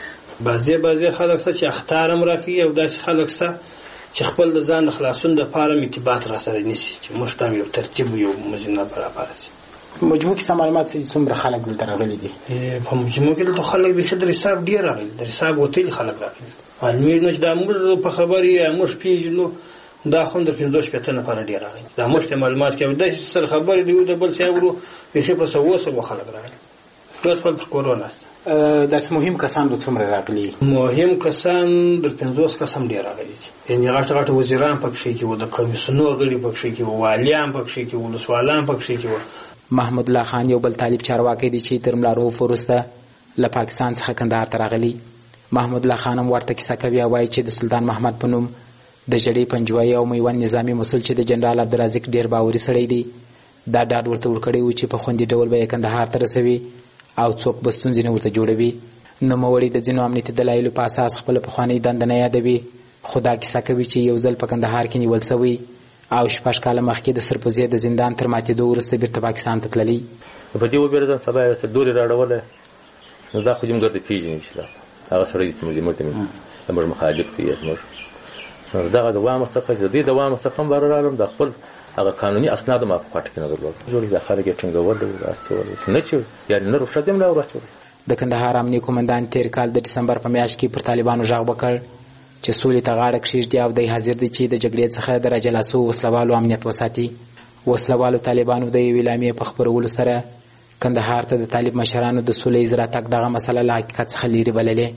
بعضې بعضې خلک شته چې اخطار هم راکوي او داسې خلک شته چې خپل د ځان د خلاصون دپاره ارتباط را سره نیسي چې موږ ته هم یو ترتیب یو مزینه برابره شي. په مجموع کې معلومات چې څومره خلک دلته راغلي دي؟ په مجموع کې دلته خلک بیخي د حساب ډېر راغلي، د حساب وتلي خلک راغلي. معلومېږي نو چې دا موږ په خبرې یا موږ پېژنو دا خو د پنځه شپېته نفره ډېر راغلي. دا موږ ته معلومات کوي، داسې سره خبرې د یو د بل څه اورو بیخي په سوو سوو خلک راغلي. ټول خپل پر کورونه است. داسې مهم کسان به څومره راغلي؟ مهم کسان د پنځوس کس هم ډېر راغلي دي. یعنې غټ غټ وزیران پکښې کې وو، د کمیسیونو غړي پکښې کې وو، والیان پکښې کې وو، ولسوالان پکښې کې وو. محمود الله خان یو بل طالب چارواکی دی چې تر ملا روف وروسته له پاکستان څخه کندهار ته راغلی. محمود الله خان هم ورته کیسه کوي او وایي چې د سلطان محمد په نوم د جړې پنجوایي او میوند نظامي مسؤل چې د جنرال عبدالرازق ډیر باوري سړی دی دا ډاډ ورته ورکړی و چې په خوندي ډول به یې کندهار ته رسوي او څوک به ستونزې نه ورته جوړوي. نوموړي د ځینو امنیتي دلایلو په اساس خپله پخوانۍ دنده نه یادوي، خو دا کیسه کوي چې یو ځل په کندهار کې نیول سوی او شپږ کاله مخکې د سرپوزې د زندان تر ماتېدو وروسته بیرته پاکستان ته تللی. په دې وبېرېدم سبا یې ورته ډورې راړولی، نو دا خو جمګر ته پېژني چې دا هغه سړی چې زموږ مړ ته زموږ مخالف دی زموږ نو دغه د وامه څخه چې د دې د وامه څخه هم بهر راغلم د خپل هغه قانوني اسناد ما په کوټه کې نه درلود. جوړې د خلک یې ټینګول راستول نه چې یعنې نه رخصت هم نه ورچول. د کندهار امنیه قومندان تیر کال د ډسمبر په میاشت کې پر طالبانو غږ وکړ چې سولې ته غاړه کښېږدي او دی حاضر دی چې د جګړې څخه د راجلاسو وسلوالو امنیت وساتي. وسلوالو طالبانو د یوې اعلامیې په خپرولو سره کندهار ته د طالب مشرانو د سولې ییز راتګ دغه مسله له حقیقت څخه لیرې بللې.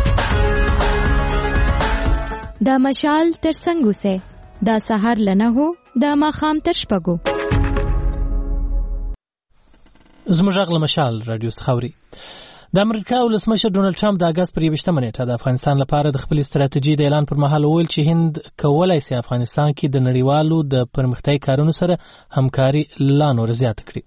د مشال تر څنګ اوسئ، دا سهار له نهو د ماښام تر شپږو. زموږ غږ له مشال راډیو څخه اوري. د امریکا ولسمشر ډونالډ ټرمپ د اګست پر یوویشتمه نیټه د افغانستان لپاره د خپلې ستراتیژۍ د اعلان پر مهال وویل چې هند کولی شي افغانستان کې د نړیوالو د پرمختیایي کارونو سره همکاري لا نور زیاته کړي.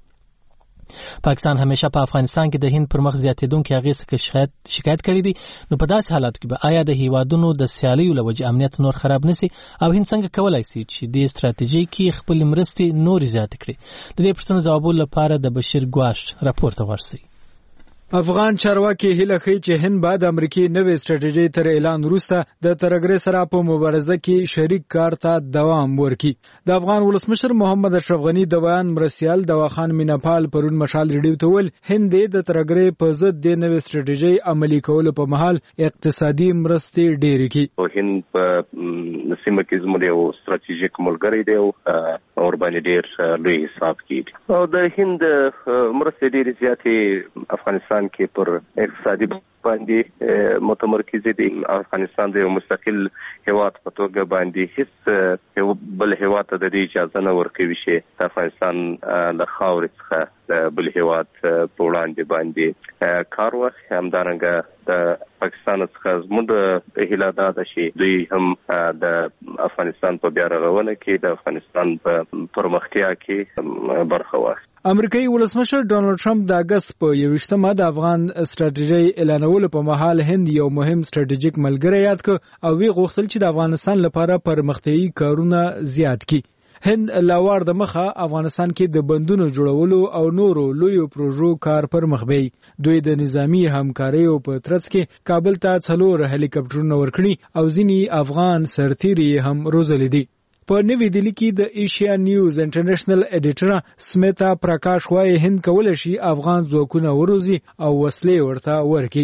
پاکستان همیشه په افغانستان کې د هند پر مخ زیاتېدونکې اغېز څخه شکایت شکایت کړی دی. نو په داسې حالاتو کې به آیا د هیوادونو د سیالیو له وجې امنیت نور خراب نشي او هند څنګه کولی شي چې دې ستراتیژۍ کې خپلې مرستې نورې زیاتې کړي؟ د دې پوښتنو ځوابولو لپاره د بشیر ګواش راپور ته ورسئ. افغان چارواکي هیله کوي چې هند بعد امریکای نوې ستراتیژي تر اعلان وروسته د ترګرې سره په مبارزه کې شریک کار ته دوام ورکړي. د افغان ولسمشر محمد اشرف غنی د بیان مرستیال دواخان میناپال پرون مشال ریډیو ته ویل هند د ترګرې په ضد د نوې ستراتیژي عملي کولو په مهال اقتصادي مرستې ډېرې کړي. هند په سیمه کې زموږ یو ستراتیژیک ملګری دی او ورباندې ډېر لوی حساب کړي او د هند مرستې ډېرې زیاتې افغانستان کې پر اقتصادي باندې متمرکز دي. افغانستان د یو مستقل هیواد په توګه باندې هیڅ بل هیواد ته د اجازه نه ورکوي چې افغانستان د خاورې څخه د بل هیواد په وړاندې باندې کار واخلي. همدارنګه د پاکستان څخه زموږ هیله دا ده چې دوی هم د افغانستان په بیا رغونه کې د افغانستان په پرمختیا کې برخه واخلي. امریکایي ولسمشر ډونالډ ټرمپ د اګست په یوویشتمه د افغان ستراتیژۍ اعلانولو په مهال هند یو مهم ستراتیژیک ملګری یاد کړ او وی غوښتل چې د افغانستان لپاره پرمختیایي کارونه زیات کړي. هند لاوار د مخه افغانستان کې د بندونو جوړولو او نورو لویو پروژو کار پر مخ بیي. دوی د نظامی همکاریو په ترڅ کې کابل ته څلور هلیکاپټرونه ورکړي او ځینی افغان سرتیري هم روزلي دي. په نوې دلی کې د ایشیا نیوز انټرنیشنل ایډیټر سمیتا پرکاش وايي هند کولای شي افغان ځواکونه وروزي او وسلې ورته ورکړي.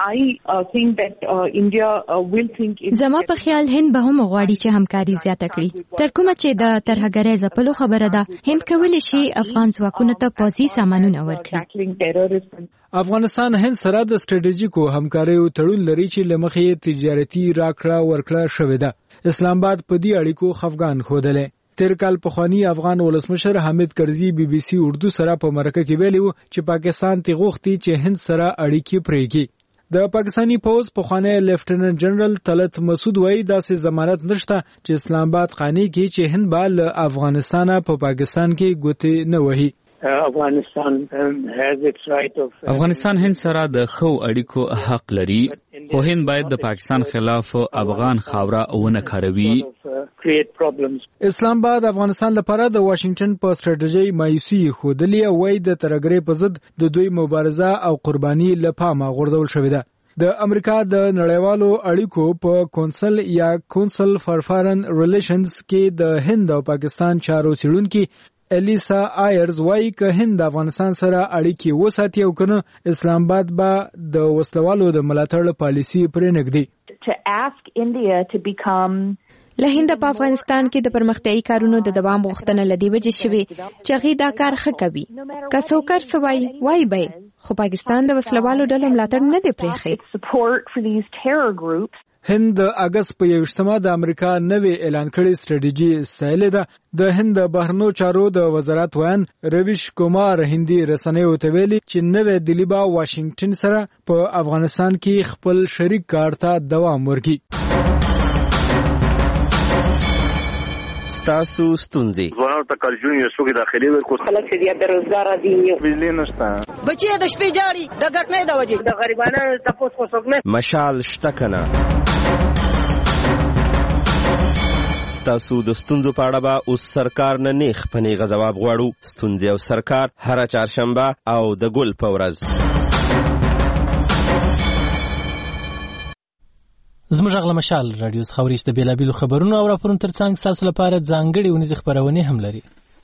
زما په خیال هند به هم غواړي چې همکاري زیاته کړي. تر کومه چې د ترهګرۍ ځپلو خبره ده هند کولی شي افغان ځواکونو ته پوځي سامانونه ورکړي. افغانستان هند سره د ستراتیژیکو همکاریو تړون لري چې له مخې تجارتي راکړه ورکړه شوې ده. اسلام آباد په دې اړیکو خفګان ښودلی. تیر کال پخوانی افغان ولسمشر حامد کرزي بي بي سي اردو سره په مرکه کې ویلي و چې پاکستان ته غوښتي چې هند سره اړیکې پرې کړي. د پاکستانی پوز پخوانی لیفټیننټ جنرال طلعت مسعود وایي داسې ضمانت نشته چې اسلام آباد قانع کړي چې هند به له افغانستانه په پاکستان کې ګوتې نه وهي. افغانستان هند سره د ښو اړیکو حق لري خو هند باید د پاکستان خلاف افغان خاوره ونه کاروي. اسلام آباد افغانستان لپاره د واشنگټن په ستراتیژۍ مایوسي ښودلې او وايي د ترګرې په ضد د دوی مبارزه او قرباني له پامه غورځول شوې ده. د امریکا د نړیوالو اړیکو په کونسل یا کونسل فار فارن ریلیشنز کې د هند او پاکستان چارو څېړونکي الیسا آیرز وايي که هند افغانستان سره اړیکې وساتي او کنه اسلام آباد به د وسلوالو د ملاتړ پالیسي پرې نږدي. له هند په افغانستان کې د پرمختیایي کارونو د دوام غوښتنه لدی وجې شوی چې هغه دا کار ښه کوي. که څوک سوای وای به خو پاکستان د وسلوالو ډلو ملاتړ نه دی پرېښی. هند د اګست په یوویشتمه د امریکا نوې اعلان کړې ستراتیژي ستایلې ده. د هند د بهرنیو چارو د وزارت ویان رویش کومار هندي رسنیو ته ویلي چې نوې دلی به واشنگټن سره په افغانستان کې خپل شریک کار ته دوام ورکړي. ستاسو ستونزې ځوانانو ته کالجون یونیورسيټي داخلي ورکو خلک چې د روزګار دي بجلی نشته بچي د شپې جاړي د ګټنې د وجې د غریبانو تاسو کو څوک نه مشال شته کنه ستاسو د ستونزو په اړه به اوس سرکار نه نیغ په نیغه ځواب غواړو. ستونزې او سرکار هره چهارشنبه او د ګل په ورځ. زموږ غږ له مشال راډیو څخه اورئ چې د بېلابېلو خبرونو او راپورونو ترڅنګ ستاسو لپاره ځانګړې ونیزې خپرونې هم لري.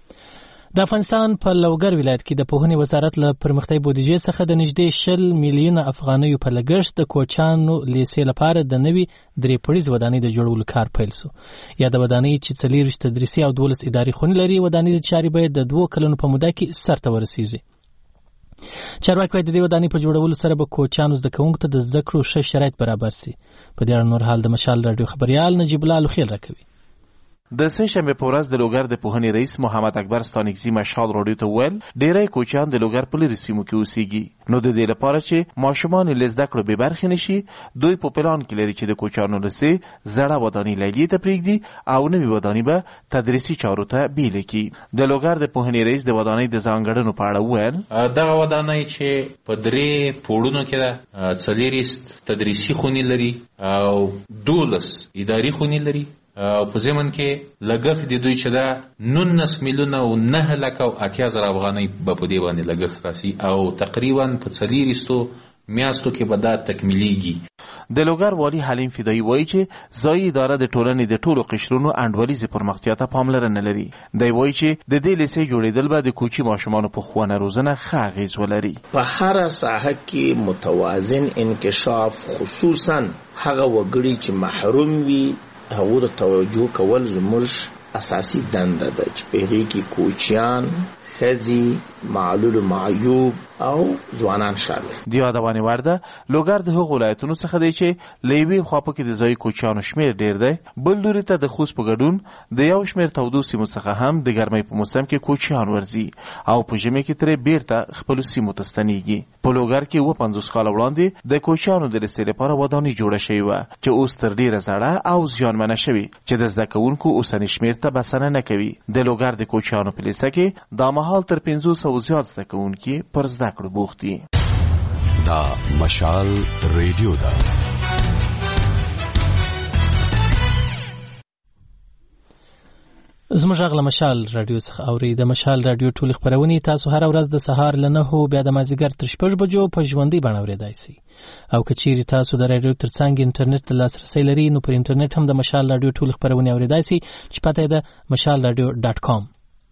د افغانستان په لوګر ولایت کې د پوهنې وزارت له پرمختیایي بودیجې څخه د نږدې شل میلیونه افغانیو په لګښت د کوچیانو لیسې لپاره د نوي درې پوړیز ودانۍ د جوړولو کار پیل سو. یا د ودانۍ چې څلېرویشت تدریسي او دولس اداري خونې لري، ودانیزې چارې باید د دوو کلونو په موده کې سرته ورسیږي. چارواکي وايي د دې ودانۍ په جوړولو سره به کوچیانو زده کوونکو ته د زده کړو ښه شرایط برابر سي. په دې اړه نور حال د مشال راډیو خبريال نجیب الله لوخیل راکوي. د سه شنبه په ورځ د لوګر د پوهنې رئیس محمد اکبر ستانکزي مشال راډیو ته ویل ډېری کوچیان د لوګر په لرې سیمو کې اوسېږي، نو د دې لپاره چې ماشومان له زده کړو بې برخې نشي، دوی په پلان کې لري چې د کوچیانو لسې زړه ودانۍ لیلیې ته پرېږدي او نوې ودانۍ به تدریسي چارو ته بیله کړي. د لوګر د پوهنې رئیس د ودانۍ د ځانګړنو په اړه ویل دغه ودانۍ چې په درې پوړونو کې ده، څلېرویشت تدریسي خونې لري او دولس اداري خونې لري او په ضمن کې لګښت د دوی چې دا نولس میلیونه او نه لکه او اتیا زره افغانۍ به په دې باندې لګښت راسي او تقریبا په څلېرویشتو میاشتو کې به دا تکمیلیږي. د لوګر والي حلیم فدایي وایي چې ځایي اداره د ټولنې د ټولو قشرونو انډولیزې پرمختیا ته پاملرنه لري. دی وایي چې د دې لیسې جوړېدل به د کوچي ماشومانو په ښوونه روزنه ښه اغېز ولري. په هره ساحه کې متوازن انکشاف، خصوصا هغه وګړي چې محروم وي هغه د توجه کول زموږ اساسي دنده ده چې په هغې کې کوچیان، ښځې، معلول معیوب او ځوانان شامل. د یادونې وړ ده لوګر د هغو ولایتونو څخه دی چې له یوې خوا پکې د ځایي کوچیانو شمېر ډېر دی، بل لوري ته د خوست په ګډون د یو شمېر تودو سیمو څخه هم د ګرمۍ په موسم کې کوچیان ورځي او په ژمي کې ترې بیرته خپلو سیمو ته ستنېږي. په لوګر کې اووه پنځوس کاله وړاندې د کوچیانو د لیسې لپاره ودانۍ جوړه شوې وه چې اوس تر ډېره زړه او زیانمنه شوې چې د زده کوونکو اوسني شمېر ته بسنه نه کوي. د لوګر د کوچیانو په لیسه کې دا مهال تر پنځوس او زیات زده کوونکي پر زده کړو بوخت دي. دا مشال ریډیو ده. زموږ غږ له مشال راډیو څخه اورئ. د مشال راډیو ټولې خپرونې تاسو هره ورځ د سهار له نهو بیا د مازدیګر تر شپږ بجو په ژوندۍ بڼه اورېدای شئ. او که چیرې تاسو د راډیو ترڅنګ انټرنیټ ته لاسرسی لرئ نو پر انټرنیټ هم د مشال راډیو ټولې خپرونې اورېدای شئ چې پته یې ده مشال راډیو ډاټ کام.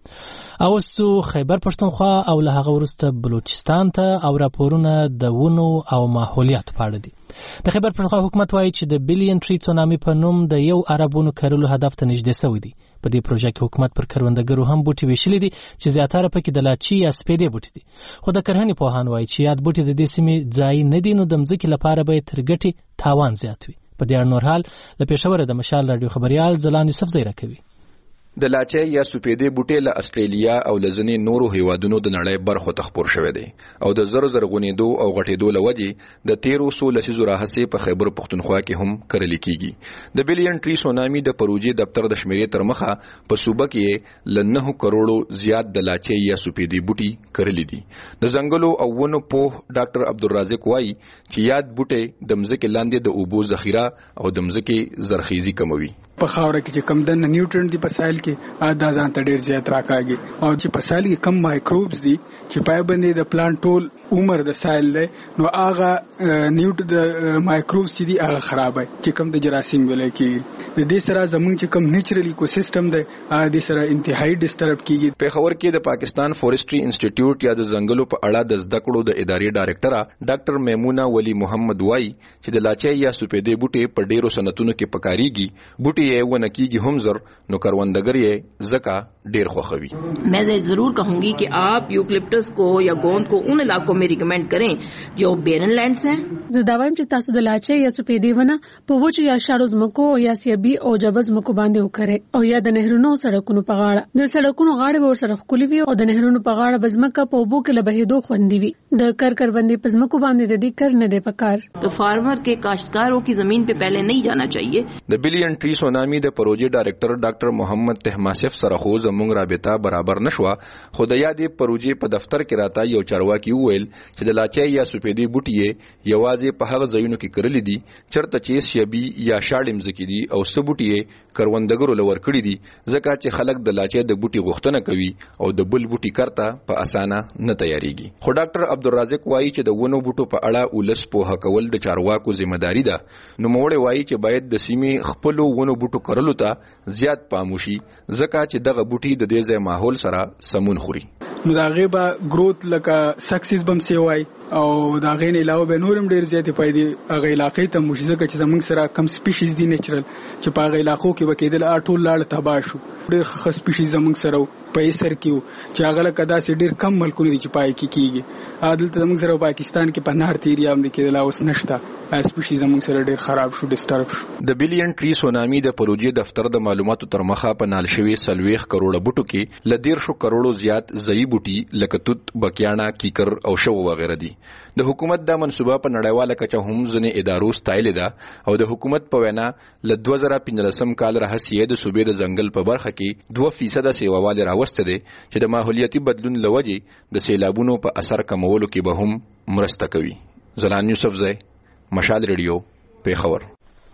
او سو خیبر پښتونخوا او له هغه وروسته بلوچستان ته او راپورونه د ونو او ماحولیات په اړه دي. د خیبر پښتونخوا حکومت وایي چې د بلین ټری تسونامي په نوم د یو ارب ونو کرلو هدف ته نږدې سوی دی. په دې پروژه کې حکومت پر کروندګرو هم بوټي ویشلي دي چې زیاتره پکې د لاچي یا سپیدې بوټي دي. خو د کرهنې پوهان وایي چې یاد بوټي د دې سیمې ځای نه دي، نو د مځکې لپاره به تر ګټې تاوان زیات وي. په دې اړه نور حال له پېښوره د مشال راډیو خبريال زلان یوسفزی راکوي. د لاچي یا سپیدې بوټي له استرالیا او لزنی نورو هیوادونو د نړۍ برخو ته خپور شوی دی او د زر زرغونېدو او غټېدو لوجې د تیرو سو لسیزو راهسې په خیبر پښتونخوا کې هم کرل کیږي. د بلین ټری سونامي د پروژې دفتر د شمیرې تر مخه په صوبه کې ل نه کروڑو زیات د لاچي یا سپیدې بوټي کرل دي. د ځنګلو او ونو په ډاکټر عبدالرازق وایي چې یاد بوټي د مځکې لاندې د اوبو ذخیره او د مځکې زرخیزي کموي. په خاوره کې چې کم دنه نیوټرن دی په سایل کې ادا ځان ته ډیر زیات راکاږي او چې په سایل کې کم مایکروبز دي چې پای باندې د پلانټ ټول عمر د سایل دی نو هغه نیوټ د مایکروبز چې دي هغه خرابای چې کم د جراثیم ولې کې د دې سره زمونږ چې کم نیچرل ایکوسیستم دی هغه د سره انتهایی ډیسټرب کیږي. په خبر کې د پاکستان فورستري انسټیټیوټ یا د ځنګلو په اړه د زده کړو د ادارې ډایرکټر ډاکټر میمونه ولی محمد وای چې د لاچي یا سپیدې بوټي په ډیرو صنعتونو کې پکاريږي. بوټي ये वो नकीगी हम जर नो करवंदगर ये जका डेर खोखवी. मैं जरूर कहूंगी कि आप यूकलिप्टस को या गोंद को उन इलाकों में रिकमेंड करें जो बेरन लैंड्स हैं. زداوایم چې تاسو د لاچي یا سپیدې ونه په وچو یا شاړو ځمکو یا سیبي او جبز ځمکو باندې وکړي او یا د نهرونو سړکونو په غاړه د سړکونو غاړه به سره خولي وي او د نهرونو په غاړه بزمکه په وبو کې لبهېدو خوندې وي. د کر کر باندې پزمکو باندې د دې کر نه دی پکار. तो फार्मर के काश्तकारों की जमीन पे पहले नहीं जाना चाहिए. د بلین ټری سونامي د پروژې ډایرکټر ډاکټر محمد تهماسف سره خو زموږ رابطه برابر نشوه، خو د یادې پروژې په دفتر کې راته یو چارواکي وویل چې د لاچای یا سپیدې بوټي یوازې په هغه ځایونو کې کرلي دي چرته چې شیبي یا شاړې مځکې دي او څه بوټي کروندګرو له ورکړي دي، ځکه چې خلک د لاچای د بوټي غوښتنه کوي او د بل بوټي کرته په اسانه نه تیاریږي. خو ډاکټر عبدالرازق وایي چې د ونو بوټو په اړه ولس پوهه کول د چارواکو ذمہداري ده. نوموړی وایي چې باید د سیمې خپلو ونو بوټو کرلو ته زیات پام وشي، ځکه چې دغه بوټي د دې ځای ماحول سره سمون خوري. نو دا غیبه گروث لکه سکسیس بم سی وای او دا غین علاوه به نورم ډیر زیاتې پیدا هغه علاقې ته موشي، ځکه چې زمونږ سره کم سپیشیز دي نیچرل چې په هغه علاقو کې وکیدل اټول لاړ تباه شو. ډیر خاص سپیشیز زمونږ سره په سر کې چې هغه لکه داسې ډیر کم ملکونه دي چې پای کې کیږي. عادل ته زمونږ سره پاکستان کې په نهر تیریا هم کېدل اوس نشته، سپیشیز زمونږ سره ډیر خراب شو، ډیسټرب شو. د بلین ټری سونامي د پروژې دفتر د معلوماتو تر مخه په نال شوی سلويخ کروڑه بوټو کې لدیر شو کروڑو زیات ځای بوټي لکه توت، بکیانا، کیکر او شو وغیرہ دي. د حکومت دا منصوبه په نړیواله کچه هم ځنې ادارو ستایلې ده او د حکومت په وینا له دوه زره پنځلسم کال راهیسې د صوبې د ځنګل په برخه کې دوه فیصده سیواوالی راوسته دی چې د ماحولیاتي بدلون له وجې د سیلابونو په اثر کمولو کې به هم مرسته کوي. زلان یوسفزی، مشال ریډیو، پیښور.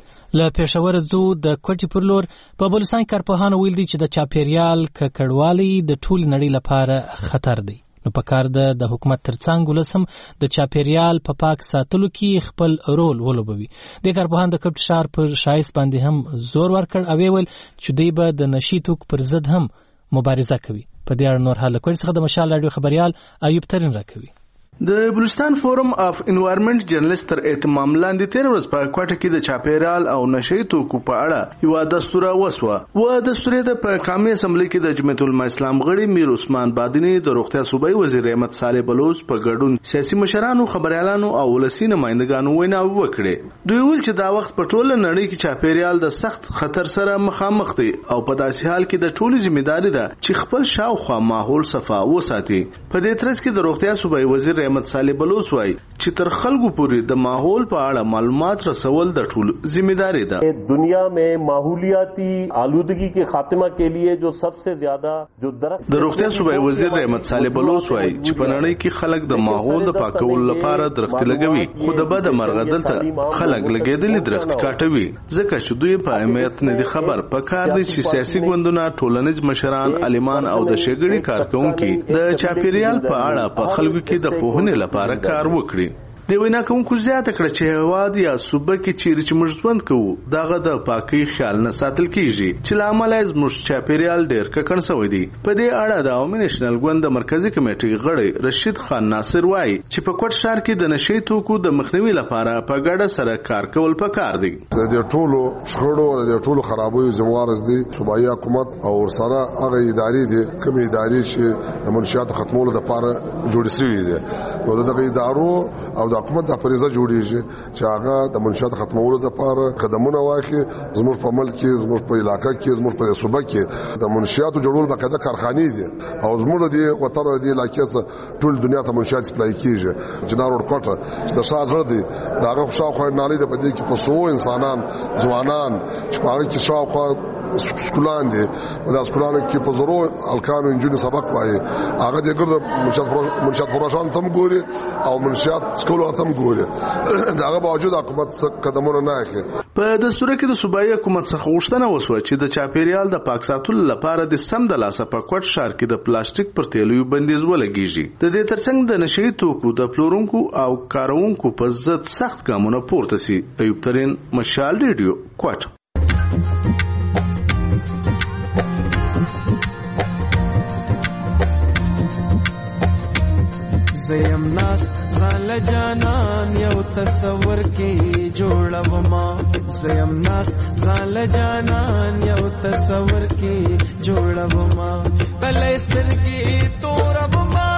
له پېښور ځو د کوټې پر لور. په بلوچستان کارپوهانو ویل دي چې د چاپیریال ککړوالی د ټول نړۍ لپاره خطر دی. نو په کار ده د حکومت ترڅنګ ولس هم د چاپیریال په پاک ساتلو کې خپل رول ولوبوي. د کارپوهان د کپټ شار پر شایست باندې هم زور ورکړ او ویل چې دوی به د نشي توکو پر ضد هم مبارزه کوي. په دې اړه نور حال کوي څخه د مشال رادیو خبريال ایوب ترين راکوي. د بلوچستان فورم اف انوایرنمنت جرنالست تر اهتمام لاندې تیر ورځ په کوټه کې د چاپیریال او نشي توکو په اړه یو دستور وسوه و دستور د په قومي اسمبلی کې د جمعیت العلماء اسلام غړي میر عثمان بادینی د روغتیا صوبایي وزیر احمد صالح بلوچ په ګډون سیاسي مشرانو، خبريالانو او ولسی نمائندګانو ویناوي وکړي. دوی ویل چې دا وخت په ټوله نړۍ کې چاپیریال د سخت خطر سره مخامخ دی او په داسې حال کې د ټولو ځمېداري ده چې خپل شاوخوا ماحول صفا وساتي. په دې ترڅ کې د روغتیا صوبایي وزیر احمد صالح بلوچ وایي چې تر خلکو پورې د ماحول په اړه معلومات رسول د ټولو ذمہداري ده. دنیا में माहौलियाती आलूदगी के खात्मा के लिए जो सबसे ज्यादा जो درخت د روغتیا صوبایي وزیر احمد صالح بلوچ وایي چې په نړۍ کې خلک د ماحول د پاکولو لپاره درخت لګوي، خو د بد مرغه دلته خلک لګېدلي درخت کاټوي ځکه چې دوی په اهمیت نه دي خبر. په کار دي چې سیاسي ګوندونه، ټولنیز مشران، عالمان او د شګړې کارکونکي د چاپیریال په اړه په خلکو کې د پوهنې لپاره کار وکړي. د وینا کوونکو زیاته کړه چې هواد یا صوبه کې چیرې چې موږ ژوند کوو دغه د پاکۍ خیال نه ساتل کیږي چې له امله زموږ چاپیریال ډېر ککړ شوی دی. په دې اړه د عوامي نېشنل ګوند د مرکزي کمیټې غړی رشید خان ناصر وایي چې په کوټ ښار کې د نشي توکو د مخنیوي لپاره په ګډه سره کار کول پکار دی. د دې ټولو شخړو د دې ټولو خرابوي ذمہوار دي صوبایي حکومت او سره هغه ادارې دي کومې ادارې چې د منشیاتو ختمولو لپاره جوړې شوې دي. نو دغه ادارو او حکومت د فریضه جوړیږي چې هغه د منشات ختمولو لپاره قدمونه واخلي. زموږ په ملک کې، زموږ په علاقې کې، زموږ په صوبه کې د منشاتو جوړول باقاعده کارخانې دي او زموږ د وطن د علاقې څخه ټول دنیا ته منشات سپلای کیږي. چې دا روډ کوټه چې د شاهزر دي دا هغه شاوخوا نالي د پدې کې په سو انسانان ځوانان چې په هغه کې شاوخوا سکولان دي دا سکولان کې په زرو الکانو انجونی سبق وایي هغه د ګرد منشات منشات پروژان تم ګوري او منشات سکولو تم ګوري. دا هغه باوجود حکومت قدمونه نه اخلي. په دستور کې د صوبایي حکومت څخه غوښتنه وشوه چې د چاپیریال د پاک ساتلو لپاره د سم د لاسه په کوټ ښار کې د پلاستیک پر تیلو بندیز ولګیږي. د دې ترڅنګ د نشي توکو د پلورونکو او کارونکو په ضد سخت ګامونه پورته سي. ایوب ترين، مشال ریډیو، کوټ. زیم ناس زال جانان یو تصور کې جوړوما زیم ناس زال جانان یو تصور کې جوړوما کله سترګې توربما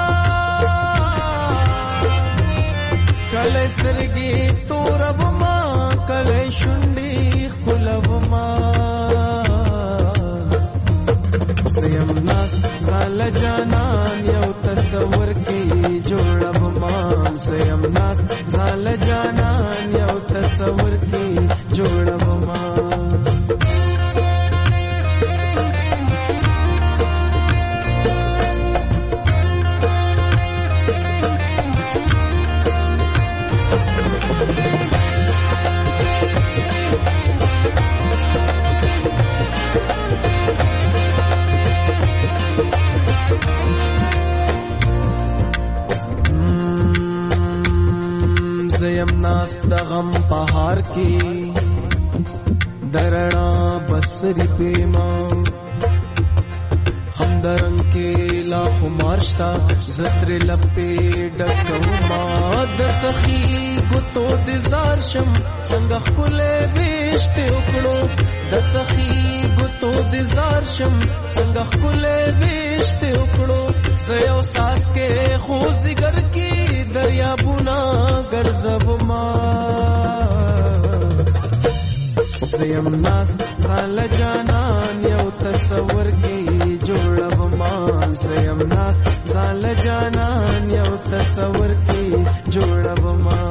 کله سترګې توربما کله شونډې خپلوما زیم ناس زال جانان یو تصور کې جوړوما زیم ناس زال جانان یو تصور کې جوړوما د غم پهار کې درنا بسری پیما هم درنګ کې لا خمارشتا زتر لپې ډکوما د سخی ګوتو د زار شم څنګه خله وشته وکړو د سخی ګوتو د زار شم څنګه خله وشته وکړو زيو ساس کې خو زګر کې دریا بونا ګرځب ما زیم ناس زال جانان یو تصور کې جوړب ما زیم ناس زال جانان یو تصور کې جوړب ما